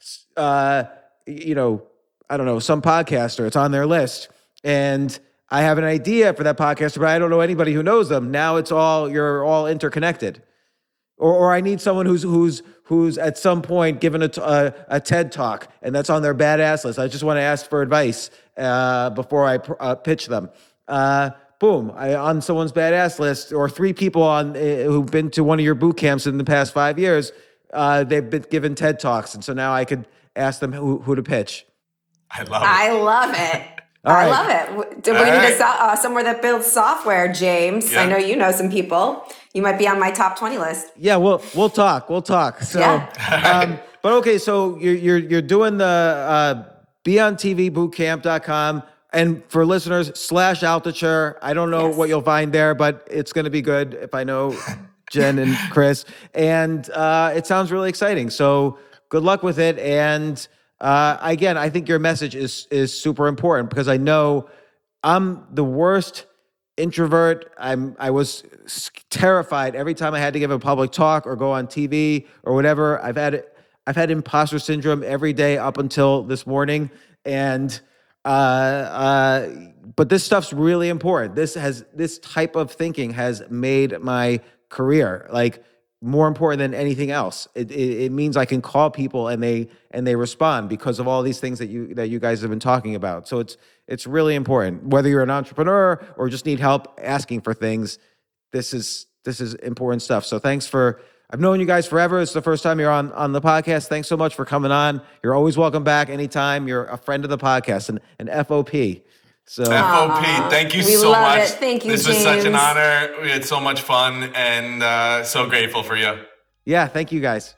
uh, you know, I don't know, some podcaster, it's on their list. And I have an idea for that podcaster, but I don't know anybody who knows them. Now it's all, you're all interconnected. Or, or I need someone who's who's who's at some point given a, a, a TED talk, and that's on their badass list. I just want to ask for advice uh, before I pr- uh, pitch them. Uh, boom, I, on someone's badass list, or three people on uh, who've been to one of your boot camps in the past five years. Uh, they've been given TED talks, and so now I could ask them who, who to pitch. I love it. I love it. All I right. love it. We All need right. a so- uh, somewhere that builds software, James. Yeah. I know you know some people. You might be on my top twenty list. Yeah, we'll we'll talk. We'll talk. So, yeah. um, but okay, so you're you're you're doing the uh, be on T V bootcamp dot com, and for listeners slash Altucher. I don't know yes. what you'll find there, but it's going to be good if I know Jen and Chris. And uh, it sounds really exciting. So good luck with it. And uh, again, I think your message is is super important because I know I'm the worst introvert. I'm I was terrified every time I had to give a public talk or go on T V or whatever. I've had I've had imposter syndrome every day up until this morning, and uh, uh, but this stuff's really important. This has this type of thinking has made my career like more important than anything else. It, it it means I can call people and they and they respond because of all these things that you that you guys have been talking about. So it's it's really important. Whether you're an entrepreneur or just need help asking for things, this is this is important stuff. So thanks for I've known you guys forever. It's the first time you're on on the podcast. Thanks so much for coming on. You're always welcome back anytime. You're a friend of the podcast and an F O P. So F O P, thank you we so love much. It. Thank you, This James. was such an honor. We had so much fun and uh, so grateful for you. Yeah, thank you guys.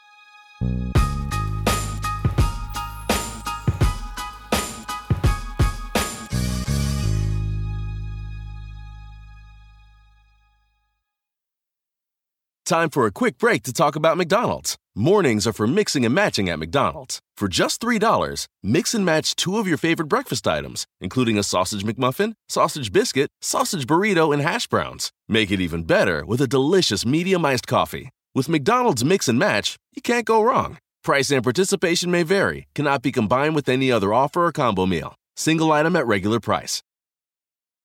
Time for a quick break to talk about McDonald's. Mornings are for mixing and matching at McDonald's. For just three dollars, mix and match two of your favorite breakfast items, including a sausage McMuffin, sausage biscuit, sausage burrito, and hash browns. Make it even better with a delicious medium iced coffee. With McDonald's Mix and Match, you can't go wrong. Price and participation may vary, cannot be combined with any other offer or combo meal. Single item at regular price.